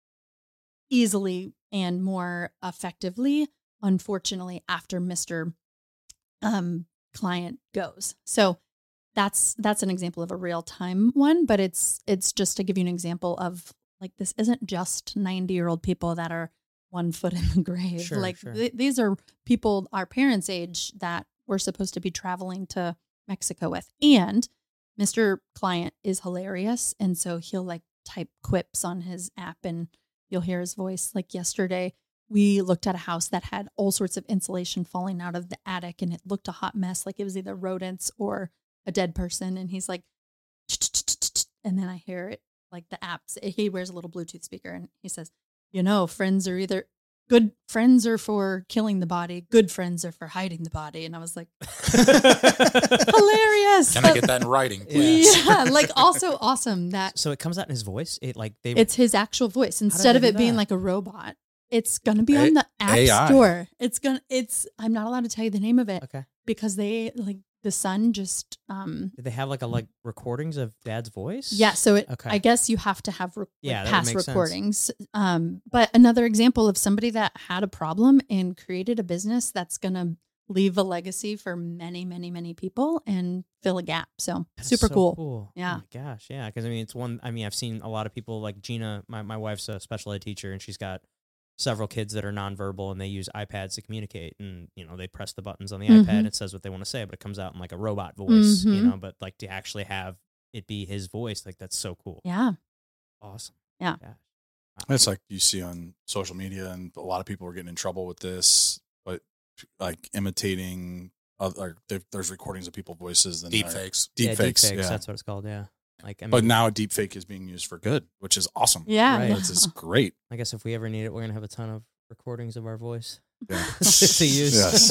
D: easily and more effectively, unfortunately, after Mr. Client goes. So that's an example of a real time one, but it's just to give you an example of like, this isn't just 90-year-old people that are 1 foot in the grave.
A: Sure.
D: These are people our parents' age that we're supposed to be traveling to Mexico with. And Mr. Client is hilarious. And so he'll like type quips on his app and you'll hear his voice. Like yesterday, we looked at a house that had all sorts of insulation falling out of the attic and it looked a hot mess. Like it was either rodents or a dead person. And he's like, and then I hear it like the apps. He wears a little Bluetooth speaker and he says, friends are either good friends are for killing the body. Good friends are for hiding the body. And I was like, hilarious.
C: Can I get that in writing, please?
D: Yeah. Like also awesome that.
A: So it comes out in his voice.
D: It's his actual voice instead of it being like a robot. It's going to be on the App
B: AI.
D: Store. I'm not allowed to tell you the name of it.
A: Okay.
D: Because they like the son just,
A: Did they have like recordings of dad's voice?
D: yeah. So
A: Okay.
D: I guess you have to have
A: that would
D: past
A: make sense.
D: recordings. But another example of somebody that had a problem and created a business that's going to leave a legacy for many, many, many people and fill a gap. So
A: That's
D: super
A: so
D: cool. Yeah.
A: Oh my gosh. Yeah. Because I mean, I've seen a lot of people like Gina, my wife's a special ed teacher, and she's got several kids that are nonverbal, and they use iPads to communicate. And, they press the buttons on the iPad and it says what they want to say, but it comes out in like a robot voice, but like to actually have it be his voice, like that's so cool.
D: Yeah.
A: Awesome.
D: Yeah.
A: Gosh.
B: It's like you see on social media, and a lot of people are getting in trouble with this, but like imitating there's recordings of people's voices and
C: Deep fakes.
B: Deep fakes.
A: Deepfakes,
B: Yeah.
A: that's what it's called. Yeah. Like, I mean,
B: But now a deep fake is being used for good, which is awesome.
D: Yeah.
A: Right.
B: It's great.
A: I guess if we ever need it, we're going to have a ton of recordings of our voice
B: Yeah.
A: to use.
B: Yes.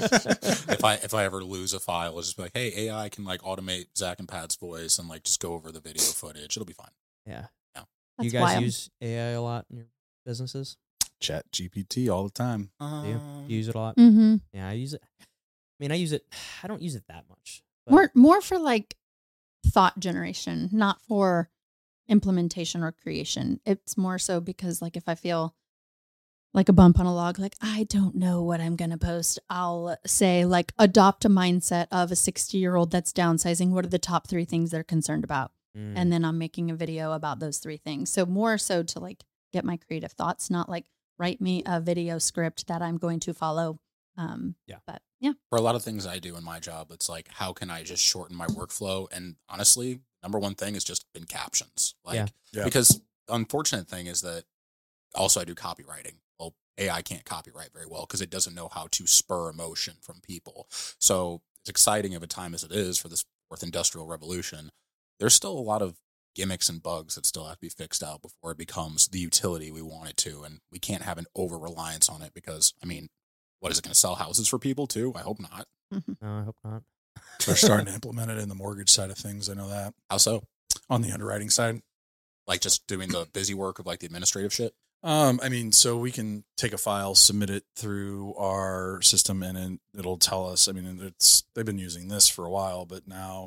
C: If I ever lose a file, I'll just be like, hey, AI can like automate Zach and Pat's voice and like just go over the video footage. It'll be fine.
A: Yeah.
D: That's
A: You guys
D: wild.
A: use AI a lot in your businesses?
B: Chat GPT all the time.
A: Do you? Do you use it a lot?
D: Mm-hmm.
A: Yeah, I use it. I mean, I use it. I don't use it that much. But
D: More for like thought generation, not for implementation or creation. It's more so because like if I feel like a bump on a log, like I don't know what I'm going to post, I'll say like adopt a mindset of a 60-year-old that's downsizing. What are the top 3 things they're concerned about? And then I'm making a video about those 3 things. So more so to like get my creative thoughts, not like write me a video script that I'm going to follow.
A: Yeah.
D: But yeah.
C: For a lot of things I do in my job, it's like, how can I just shorten my workflow? And honestly, number one thing is just been captions. Like,
B: Yeah.
C: because unfortunate thing is that also I do copywriting. Well, AI can't copyright very well because it doesn't know how to spur emotion from people. So as exciting of a time as it is for this 4th industrial revolution, there's still a lot of gimmicks and bugs that still have to be fixed out before it becomes the utility we want it to. And we can't have an over-reliance on it because, I mean, what is it going to sell houses for people too? I hope not.
A: No, I hope not.
B: They're starting to implement it in the mortgage side of things. I know that.
C: How so?
B: On the underwriting side.
C: Like just doing the busy work of like the administrative shit?
B: I mean, so we can take a file, submit it through our system, and it'll tell us. I mean, they've been using this for a while, but now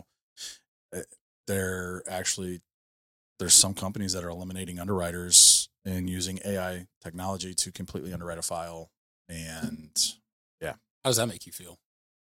B: there's some companies that are eliminating underwriters and using AI technology to completely underwrite a file. And
C: How does that make you feel?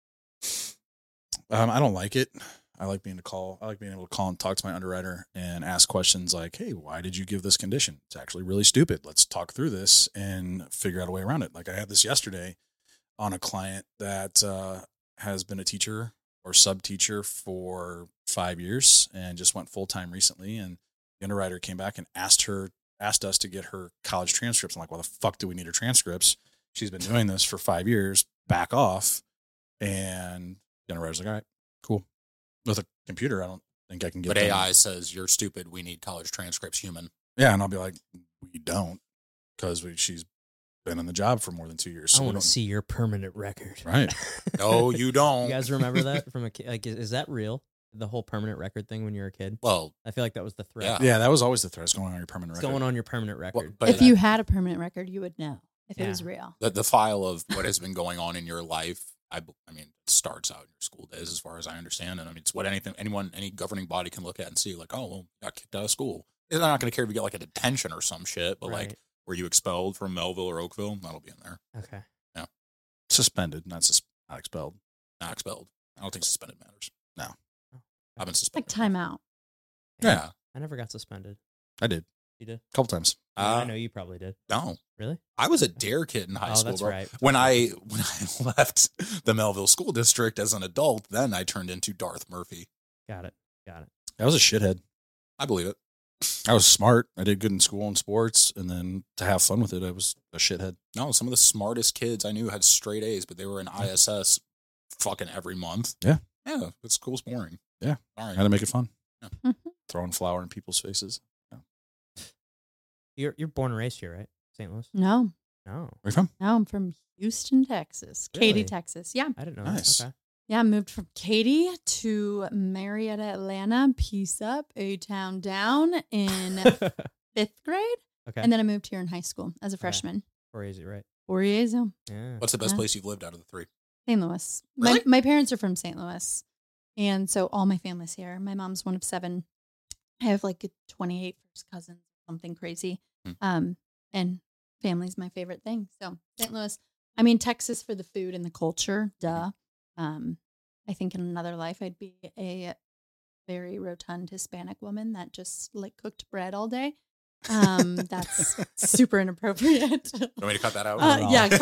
B: I don't like it. I like being able to call and talk to my underwriter and ask questions like, hey, why did you give this condition? It's actually really stupid. Let's talk through this and figure out a way around it. Like I had this yesterday on a client that has been a teacher or sub teacher for 5 years and just went full time recently. And the underwriter came back and asked us to get her college transcripts. I'm like, why the fuck do we need her transcripts? She's been doing this for 5 years. Back off. And the underwriter's like, all right, cool. With a computer, I don't think I can get.
C: But AI says you're stupid. We need college transcripts, human.
B: Yeah, and I'll be like, we don't, because she's been in the job for more than 2 years.
A: I
B: So we
A: want
B: don't
A: to see your permanent record.
B: Right.
C: No, you don't.
A: You guys remember that from a kid? Like, is that real? The whole permanent record thing when you were a kid?
C: Well,
A: I feel like that was the threat.
B: Yeah, that was always the threat. It's going on your permanent
A: It's
B: record.
A: going on your permanent record.
C: but
D: If you had a permanent record, you would know if it was real.
C: the file of what has been going on in your life, I mean, it starts out in your school days, as far as I understand. And I mean, it's what any governing body can look at and see, like, oh, well, you got kicked out of school. They're not going to care if you get like a detention or some shit, but
A: Right.
C: like, were you expelled from Melville or Oakville? That'll be in there.
A: Okay.
B: Suspended, not expelled.
C: Not expelled. I don't think suspended matters. No.
A: Oh.
C: I've been
D: Like
C: suspended.
D: timeout.
C: Yeah.
A: I never got suspended.
B: I did
A: You did?
B: a couple times.
A: I know you probably did.
C: No.
A: Really?
C: I was a dare kid in high
A: Oh,
C: school,
A: that's
C: bro.
A: right.
C: When I left the Melville School District as an adult, then I turned into Darth Murphy.
A: Got it.
B: I was a shithead.
C: I believe it.
B: I was smart. I did good in school and sports, and then to have fun with it, I was a shithead.
C: No, some of the smartest kids I knew had straight A's, but they were in ISS fucking every month.
B: Yeah.
C: Yeah, but school's boring.
B: Yeah.
C: All right.
B: Had to make it fun.
C: Yeah.
B: Throwing flour in people's faces.
A: You're born and raised here, right? St. Louis?
D: No,
A: No.
B: Where you from?
D: no, I'm from Houston, Texas. Katy,
A: Really?
D: Texas. Yeah.
A: I didn't know
B: Nice.
A: that. Okay.
D: Yeah, I moved from Katy to Marietta, Atlanta. Peace up, A-Town down in 5th grade.
A: Okay.
D: And then I moved here in high school as a
A: Okay.
D: freshman.
A: Or is it right?
D: 4 years old.
A: Yeah.
C: What's the best
D: Yeah.
C: place you've lived out of the three?
D: St. Louis.
C: Really?
D: My parents are from St. Louis. And so all my family's here. My mom's one of 7. I have like 28 first cousins, something crazy.
C: Hmm.
D: And family's my favorite thing. So St. Louis. I mean, Texas for the food and the culture, duh. I think in another life I'd be a very rotund Hispanic woman that just like cooked bread all day. That's super inappropriate.
C: You want me to cut that out?
D: Yeah, cut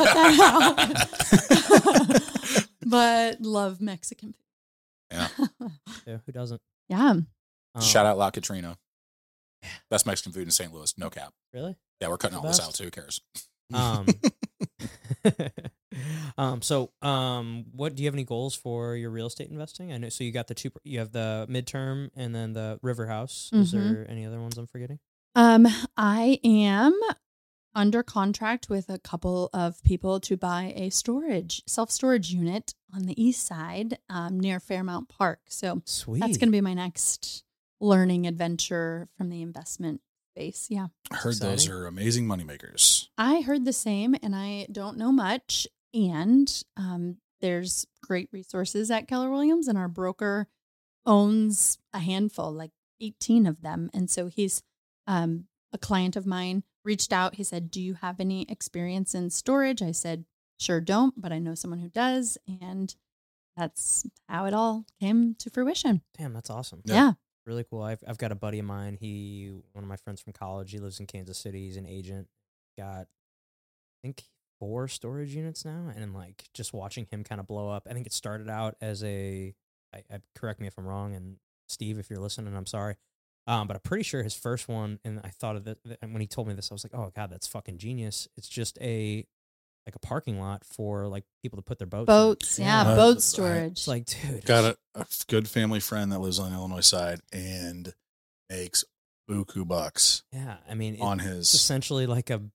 D: that out. But love Mexican food.
C: Yeah.
A: Yeah, who doesn't?
D: Yeah.
C: Shout out La Catrina. Best Mexican food in St. Louis. No cap.
A: Really?
C: Yeah, we're cutting
A: The
C: all this
A: best?
C: out too. Who cares?
A: What do you have any goals for your real estate investing? I know. So you got you have the midterm and then the River House. Is there any other ones I'm forgetting?
D: I am under contract with a couple of people to buy a self-storage unit on the east side, near Fairmount Park. So
A: Sweet.
D: that's going to be my next learning adventure from the investment space. Yeah.
B: I heard those
A: exciting.
B: are amazing moneymakers.
D: I heard the same, and I don't know much. And there's great resources at Keller Williams, and our broker owns a handful, like 18 of them. And so he's a client of mine reached out. He said, "Do you have any experience in storage?" I said, "Sure don't, but I know someone who does." And that's how it all came to fruition.
A: Damn, that's awesome.
D: Yeah.
A: Really cool. I've got a buddy of mine. One of my friends from college. He lives in Kansas City. He's an agent. Got, I think, 4 storage units now, and like just watching him kind of blow up. I think it started out as I correct me if I'm wrong, and Steve, if you're listening, I'm sorry. But I'm pretty sure his first one, and I thought of it, and when he told me this, I was like, oh God, that's fucking genius. It's just a parking lot for like people to put their boats.
D: Boats.
A: in.
D: Yeah.
B: Yeah.
D: Boat
B: Right.
D: storage.
A: It's like, dude.
B: Got a good family friend that lives on the Illinois side and makes buku bucks
A: Yeah. I mean,
B: on
A: it's
B: his.
A: essentially like a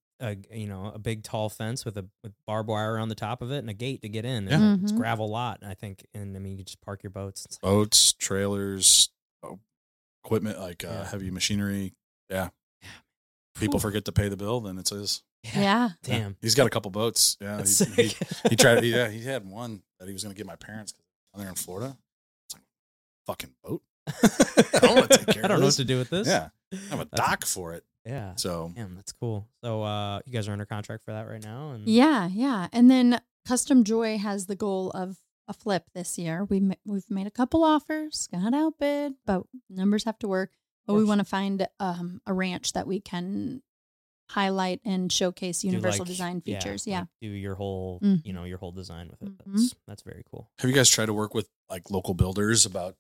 A: big tall fence with barbed wire around the top of it and a gate to get in.
B: Yeah.
A: And it's
D: Mhm.
A: gravel lot, I think. And I mean, you can just park your boats. It's like,
B: Boats, trailers, equipment like
A: Yeah.
B: heavy machinery. Yeah. People
A: Whew.
B: forget to pay the bill, then it's his.
D: Yeah.
A: Damn.
B: He's got a couple boats. Yeah.
A: That's
B: He
A: sick.
B: he tried. Yeah. He had one that he was going to give my parents down there in Florida. It's like, fucking boat. I don't want to take care
A: I
B: of
A: don't know what
B: this.
A: to do with this.
B: Yeah. I have a
A: That's-
B: dock for it.
A: Yeah.
B: So
A: Damn, that's cool. So you guys are under contract for that right now? And
D: Yeah, yeah. And then Custom Joy has the goal of a flip this year. We've made a couple offers, got outbid, but numbers have to work. But we
A: course.
D: want to find a ranch that we can highlight and showcase
A: do,
D: universal
A: like,
D: design features. Yeah.
A: like, do your whole,
D: Mhm.
A: your whole design with it.
D: Mhm.
A: That's very cool.
B: have you guys tried to work with like local builders about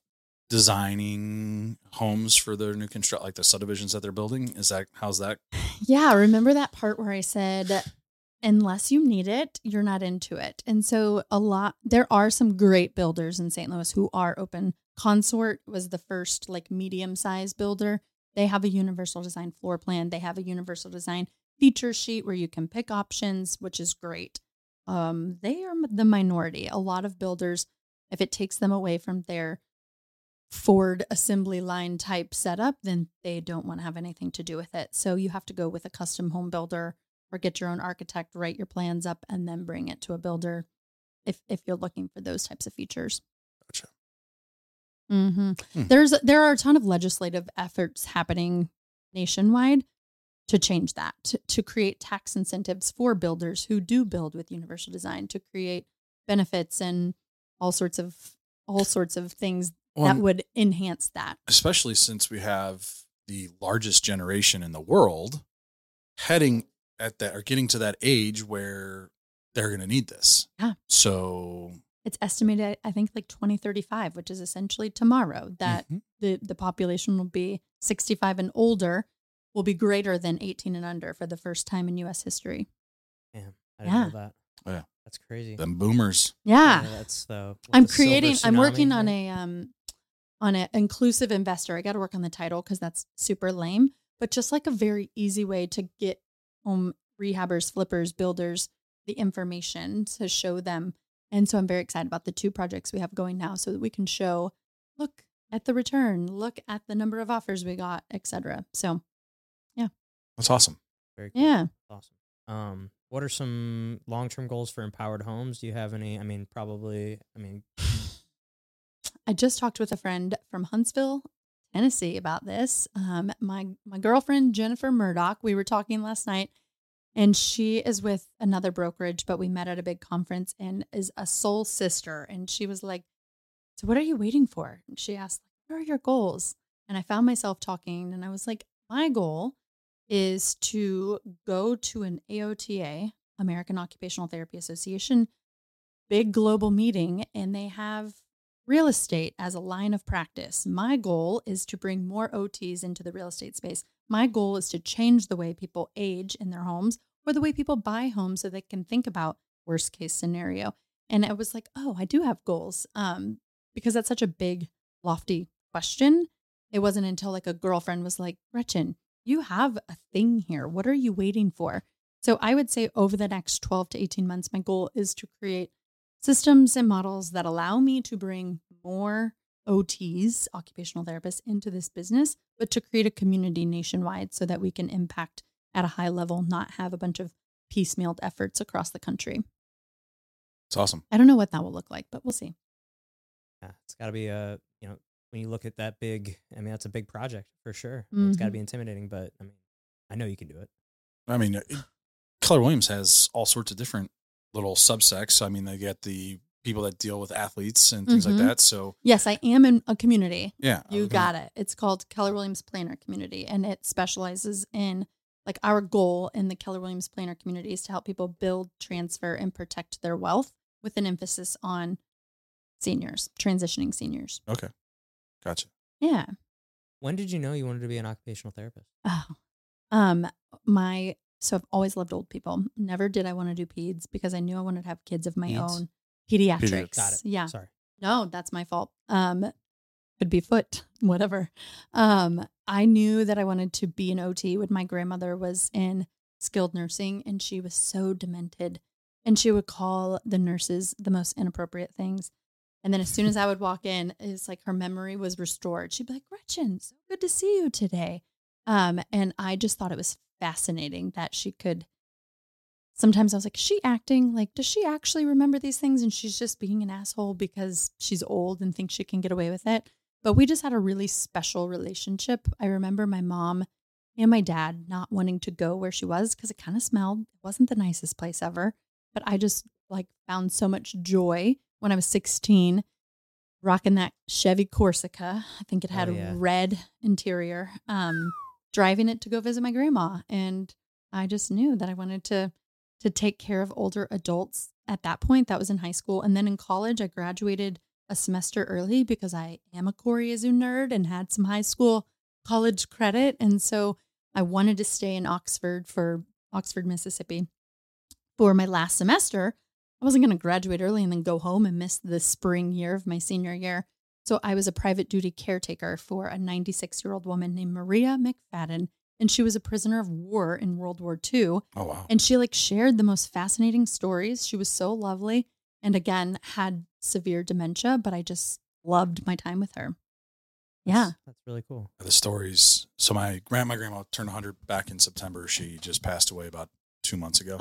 B: designing homes for their new construct, like the subdivisions that they're building? How's that?
D: Yeah. Remember that part where I said, unless you need it, you're not into it. And so there are some great builders in St. Louis who are open. Consort was the first like medium-sized builder. They have a universal design floor plan. They have a universal design feature sheet where you can pick options, which is great. They are the minority. A lot of builders, if it takes them away from their Ford assembly line type setup, then they don't want to have anything to do with it. So you have to go with a custom home builder or get your own architect, write your plans up, and then bring it to a builder if you're looking for those types of features.
B: Gotcha.
D: Mm-hmm.
B: Hmm.
D: There are a ton of legislative efforts happening nationwide to change that, to create tax incentives for builders who do build with universal design, to create benefits and all sorts of things that would enhance that.
B: Especially since we have the largest generation in the world heading at that or getting to that age where they're going to need this.
D: Yeah.
B: So
D: It's estimated, I think, like 2035, which is essentially tomorrow, that
B: Mhm.
D: the population will be 65 and older, will be greater than 18 and under for the first time in U.S. history.
A: Damn, I didn't
D: Yeah.
A: know that.
B: Oh, yeah.
A: That's crazy.
B: them boomers.
D: Yeah.
A: That's the.
D: I'm
A: the silver
D: creating, I'm working
A: tsunami,
D: on an inclusive investor. I got to work on the title because that's super lame, but just like a very easy way to get home rehabbers, flippers, builders, the information to show them. And so I'm very excited about the 2 projects we have going now so that we can show, look at the return, look at the number of offers we got, etc. So
B: That's awesome.
A: Very cool.
D: yeah.
A: Awesome. What are some long-term goals for Empowered Homes? Do you have any?
D: I just talked with a friend from Huntsville, Tennessee about this. My girlfriend, Jennifer Murdoch, we were talking last night, And she is with another brokerage, but we met at a big conference and is a soul sister. And she was like, so what are you waiting for? And she asked, what are your goals? And I found myself talking and I was like, my goal is to go to an AOTA, American Occupational Therapy Association, big global meeting, and they have real estate as a line of practice. My goal is to bring more OTs into the real estate space. My goal is to change the way people age in their homes or the way people buy homes so they can think about worst case scenario. And I was like, oh, I do have goals, because that's such a big, lofty question. It wasn't until like a girlfriend was like, Gretchen, you have a thing here. What are you waiting for? So I would say over the next 12 to 18 months, my goal is to create systems and models that allow me to bring more OTs, occupational therapists, into this business, but to create a community nationwide so that we can impact at a high level, not have a bunch of piecemealed efforts across the country.
B: It's awesome.
D: I don't know what that will look like, but we'll see.
A: Yeah, it's got to be when you look at that big, I mean, that's a big project for sure. It's got to be intimidating, but I mean, I know you can do it.
B: I mean, Keller Williams has all sorts of different little subsects. I mean, they get the people that deal with athletes and things like that. So
D: yes, I am in a community.
B: Yeah.
D: You got it. It's called Keller Williams Planner Community, and it specializes in, like, our goal in the Keller Williams Planner Community is to help people build, transfer, and protect their wealth with an emphasis on seniors, transitioning seniors.
B: Okay. Gotcha.
D: Yeah.
A: When did you know you wanted to be an occupational therapist?
D: So I've always loved old people. Never did I want to do peds because I knew I wanted to have kids of my
A: Peds?
D: own. Pediatrics.
A: Got it.
D: Yeah.
A: Sorry.
D: No, that's my fault. Could be foot, whatever. I knew that I wanted to be an OT when my grandmother was in skilled nursing and she was so demented and she would call the nurses the most inappropriate things. And then as soon as I would walk in, it's like her memory was restored. She'd be like, Gretchen, so good to see you today. And I just thought it was fascinating that she could. Sometimes I was like, is she acting? Like, does she actually remember these things? And she's just being an asshole because she's old and thinks she can get away with it. But we just had a really special relationship. I remember my mom and my dad not wanting to go where she was because it kind of smelled. It wasn't the nicest place ever. But I just found so much joy when I was 16, rocking that Chevy Corsica. I think it had a red interior, driving it to go visit my grandma. And I just knew that I wanted to take care of older adults at that point. That was in high school. And then in college, I graduated a semester early because I am a Koryazu nerd and had some high school college credit. And so I wanted to stay in Oxford, Mississippi for my last semester. I wasn't going to graduate early and then go home and miss the spring year of my senior year. So I was a private duty caretaker for a 96-year-old woman named Maria McFadden. And she was a prisoner of war in World War II.
B: Oh, wow.
D: And she shared the most fascinating stories. She was so lovely. And again, had severe dementia, but I just loved my time with her. Yeah.
A: That's really cool.
B: The stories. So my grandma turned 100 back in September. She just passed away about 2 months ago.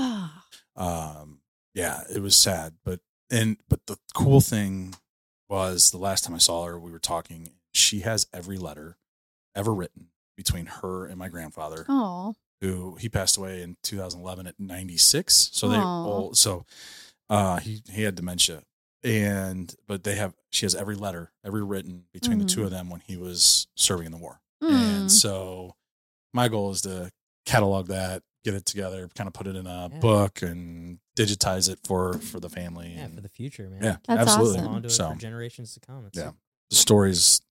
B: Yeah, it was sad. But the cool thing was the last time I saw her, we were talking. She has every letter ever written between her and my grandfather, who he passed away in 2011 at 96. So they all, he had dementia, but she has every letter ever written between the two of them when he was serving in the war. And so my goal is to catalog that, get it together, kind of put it in a book and digitize it for the family.
A: Yeah, for the future, man.
B: Yeah,
D: that's
B: absolutely.
D: awesome.
A: On to it for generations to come.
B: The stories,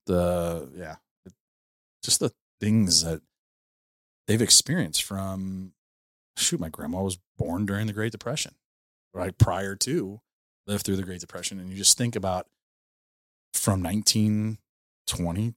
B: just the things that they've experienced from, my grandma was born during the Great Depression, right? Prior to, lived through the Great Depression. And you just think about from 1923,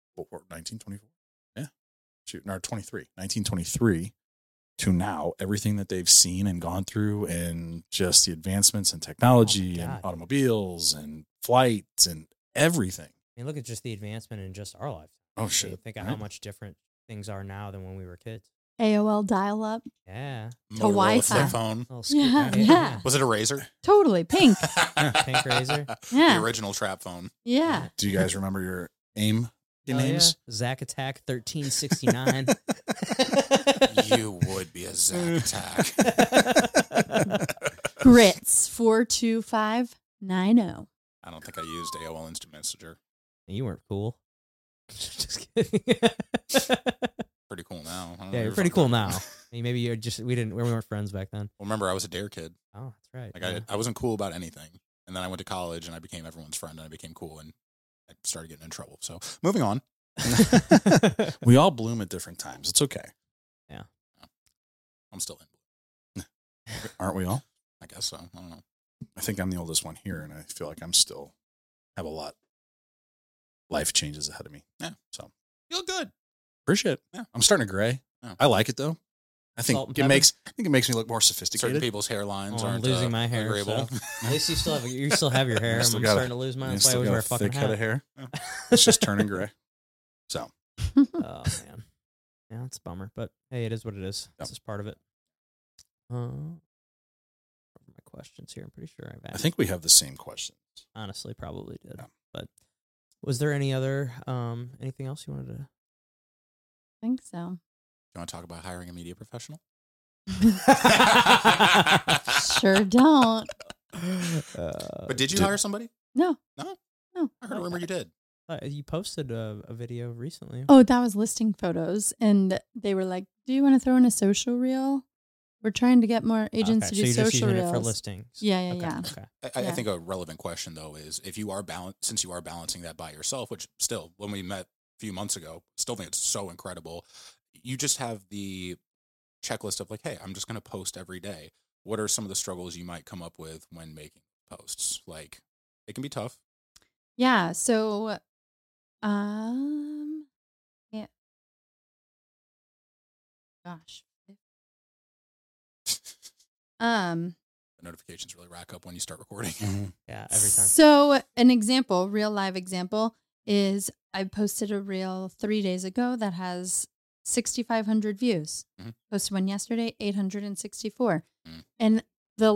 B: 1923 to now, everything that they've seen and gone through, and just the advancements in technology and automobiles and flights and everything.
A: I mean, look at just the advancement in just our life.
B: Oh, shit.
A: You think of how much different things are now than when we were kids.
D: AOL dial-up.
A: Yeah.
C: Motorola
D: Wi-Fi.
C: flip phone.
D: Yeah.
C: Was it a Razor?
D: Totally. Pink.
A: Pink Razor.
D: Yeah.
C: The original trap phone.
D: Yeah.
B: Do you guys remember your AIM names.
A: Yeah. Zach Attack 1369.
C: You would be a Zach Attack.
D: Grits 42590.
C: I don't think I used AOL Instant Messenger.
A: You weren't cool. Just kidding.
C: Pretty cool now. I don't know
A: Yeah,
C: who
A: you're pretty
C: fucking
A: cool
C: talking
A: now.
C: about.
A: I mean, maybe you're just we weren't friends back then.
C: Well, remember, I was a dare kid.
A: Oh, that's right.
C: Like
A: yeah.
C: I wasn't cool about anything, and then I went to college and I became everyone's friend and I became cool and I started getting in trouble. So moving on.
B: We all bloom at different times. It's okay.
C: I'm still in.
B: Aren't we all?
C: I guess so. I don't know.
B: I think I'm the oldest one here, and I feel like I'm still have a lot. Life changes ahead of me.
C: Yeah.
B: So
C: You look good.
B: appreciate it.
C: Yeah.
B: I'm starting to gray.
C: Yeah.
B: I like it though. I
A: Salt
B: think
A: and
B: it
A: pepper?
B: makes me look more
C: Certain
B: sophisticated.
C: people's hairlines
A: Oh, I'm
C: aren't
A: losing my hair.
C: agreeable.
A: So. At least you still have your hair.
B: I
A: I'm
B: still got
A: starting to lose mine.
B: I
A: That's why I
B: still
A: always
B: got
A: wear
B: a
A: a fucking
B: thick head of
A: hat.
B: hair. It's just turning gray. So
A: Oh man, yeah, it's a bummer, but hey, it is what it is.
B: Yep.
A: This is part of it. My questions here. I'm pretty sure I've
B: I
A: asked.
B: think we have the same questions.
A: Honestly, probably did.
B: Yeah.
A: But was there any other anything else you wanted to?
D: I think so.
C: You want to talk about hiring a media professional?
D: Sure don't.
C: But did you hire somebody?
D: No.
C: No?
D: No.
C: I heard a rumor you did.
A: You posted a video recently.
D: Oh, that was listing photos. And they were like, do you want to throw in a social reel? We're trying to get more agents
A: Okay,
D: to do
A: so you're just
D: social
A: using
D: reels.
A: it for listings.
D: Yeah, yeah,
A: Okay,
D: yeah.
A: Okay.
C: I
D: Yeah.
C: think a relevant question though is if you are since you are balancing that by yourself, which still when we met a few months ago, still think it's so incredible. You just have the checklist of like, hey, I'm just going to post every day. What are some of the struggles you might come up with when making posts? Like, it can be tough.
D: Yeah. So, yeah. Gosh.
C: The notifications really rack up when you start recording.
A: Yeah, every time.
D: So an example, real live example is I posted a reel 3 days ago that has 6,500 views.
C: Mhm.
D: Posted one yesterday, 864.
C: Mhm.
D: And the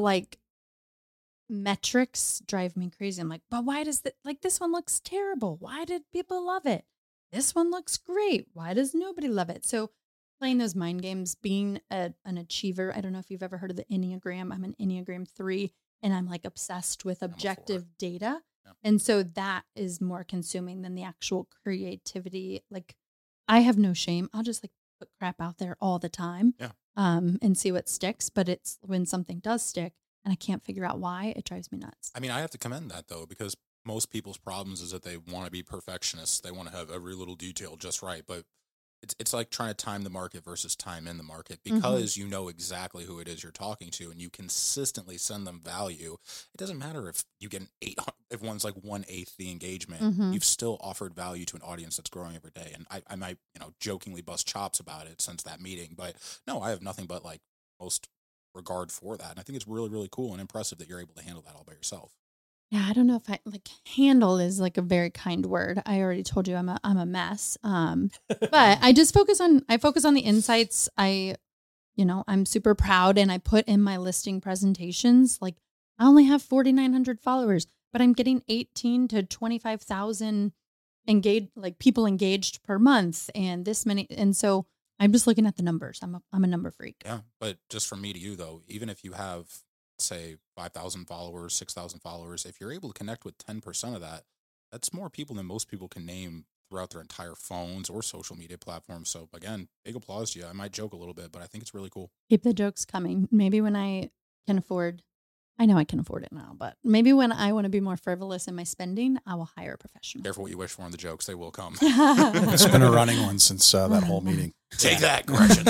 D: metrics drive me crazy. I'm like, but why does this one looks terrible? Why did people love it? This one looks great. Why does nobody love it? So playing those mind games, being an achiever. I don't know if you've ever heard of the Enneagram. I'm an Enneagram 3 and I'm like obsessed with objective data.
C: Yeah.
D: And so that is more consuming than the actual creativity. Like I have no shame. I'll just put crap out there all the time.
C: Yeah.
D: And see what sticks. But it's when something does stick and I can't figure out why, it drives me nuts.
C: I mean, I have to commend that though, because most people's problems is that they want to be perfectionists. They want to have every little detail just right. But it's like trying to time the market versus time in the market because you know exactly who it is you're talking to and you consistently send them value. It doesn't matter if you get if one's like 1/8 the engagement,
D: Mhm.
C: you've still offered value to an audience that's growing every day. And I might, jokingly bust chops about it since that meeting, but no, I have nothing but most regard for that. And I think it's really, really cool and impressive that you're able to handle that all by yourself.
D: Yeah, I don't know if handle is a very kind word. I already told you I'm a mess. But I just focus on the insights. I'm super proud and I put in my listing presentations. I only have 4,900 followers, but I'm getting 18 to 25,000 people engaged per month and this many. And so I'm just looking at the numbers. I'm a number freak.
C: Yeah. But just from me to you though, even if you have say 5,000 followers, 6,000 followers, if you're able to connect with 10% of that, that's more people than most people can name throughout their entire phones or social media platforms. So again, big applause to you. I might joke a little bit, but I think it's really cool.
D: Keep the jokes coming. Maybe when I can afford, I know I can afford it now, but maybe when I want to be more frivolous in my spending, I will hire a professional.
C: Careful what you wish for in the jokes. They will come.
B: It's been a running one since that whole meeting.
C: Take that, Gretchen.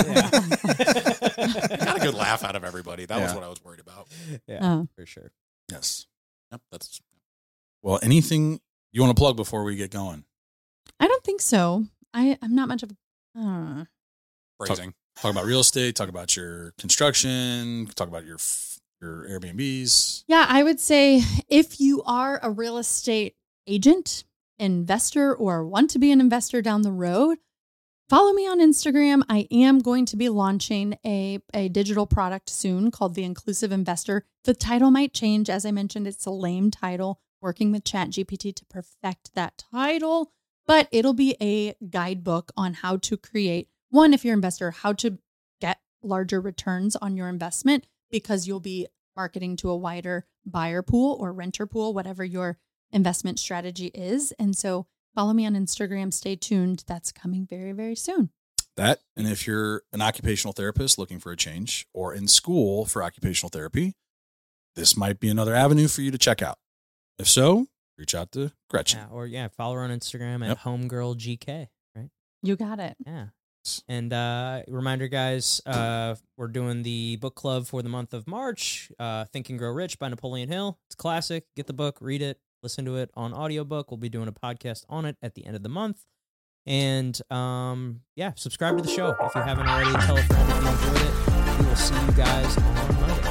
C: I got a good laugh out of everybody. That was what I was worried about.
A: Yeah, for sure.
B: Yes.
C: Yep, that's
B: Well, anything you want to plug before we get going?
D: I don't think so. I'm not much of a...
C: phrasing.
B: Talk about real estate, talk about your construction, talk about your Airbnbs.
D: Yeah, I would say if you are a real estate agent, investor, or want to be an investor down the road, follow me on Instagram. I am going to be launching a digital product soon called The Inclusive Investor. The title might change. As I mentioned, it's a lame title, working with ChatGPT to perfect that title. but it'll be a guidebook on how to create, one, if you're an investor, how to get larger returns on your investment, because you'll be marketing to a wider buyer pool or renter pool, whatever your investment strategy is. And so follow me on Instagram. Stay tuned. That's coming very, very soon.
B: That, and if you're an occupational therapist looking for a change or in school for occupational therapy, this might be another avenue for you to check out. If so, reach out to Gretchen.
A: Yeah, follow her on Instagram at homegirlgk, right?
D: You got it.
A: Yeah. And reminder, guys, we're doing the book club for the month of March, Think and Grow Rich by Napoleon Hill. It's a classic. Get the book, read it, listen to it on audiobook. We'll be doing a podcast on it at the end of the month. And subscribe to the show if you haven't already. Tell a friend if you enjoyed it. We will see you guys on Monday.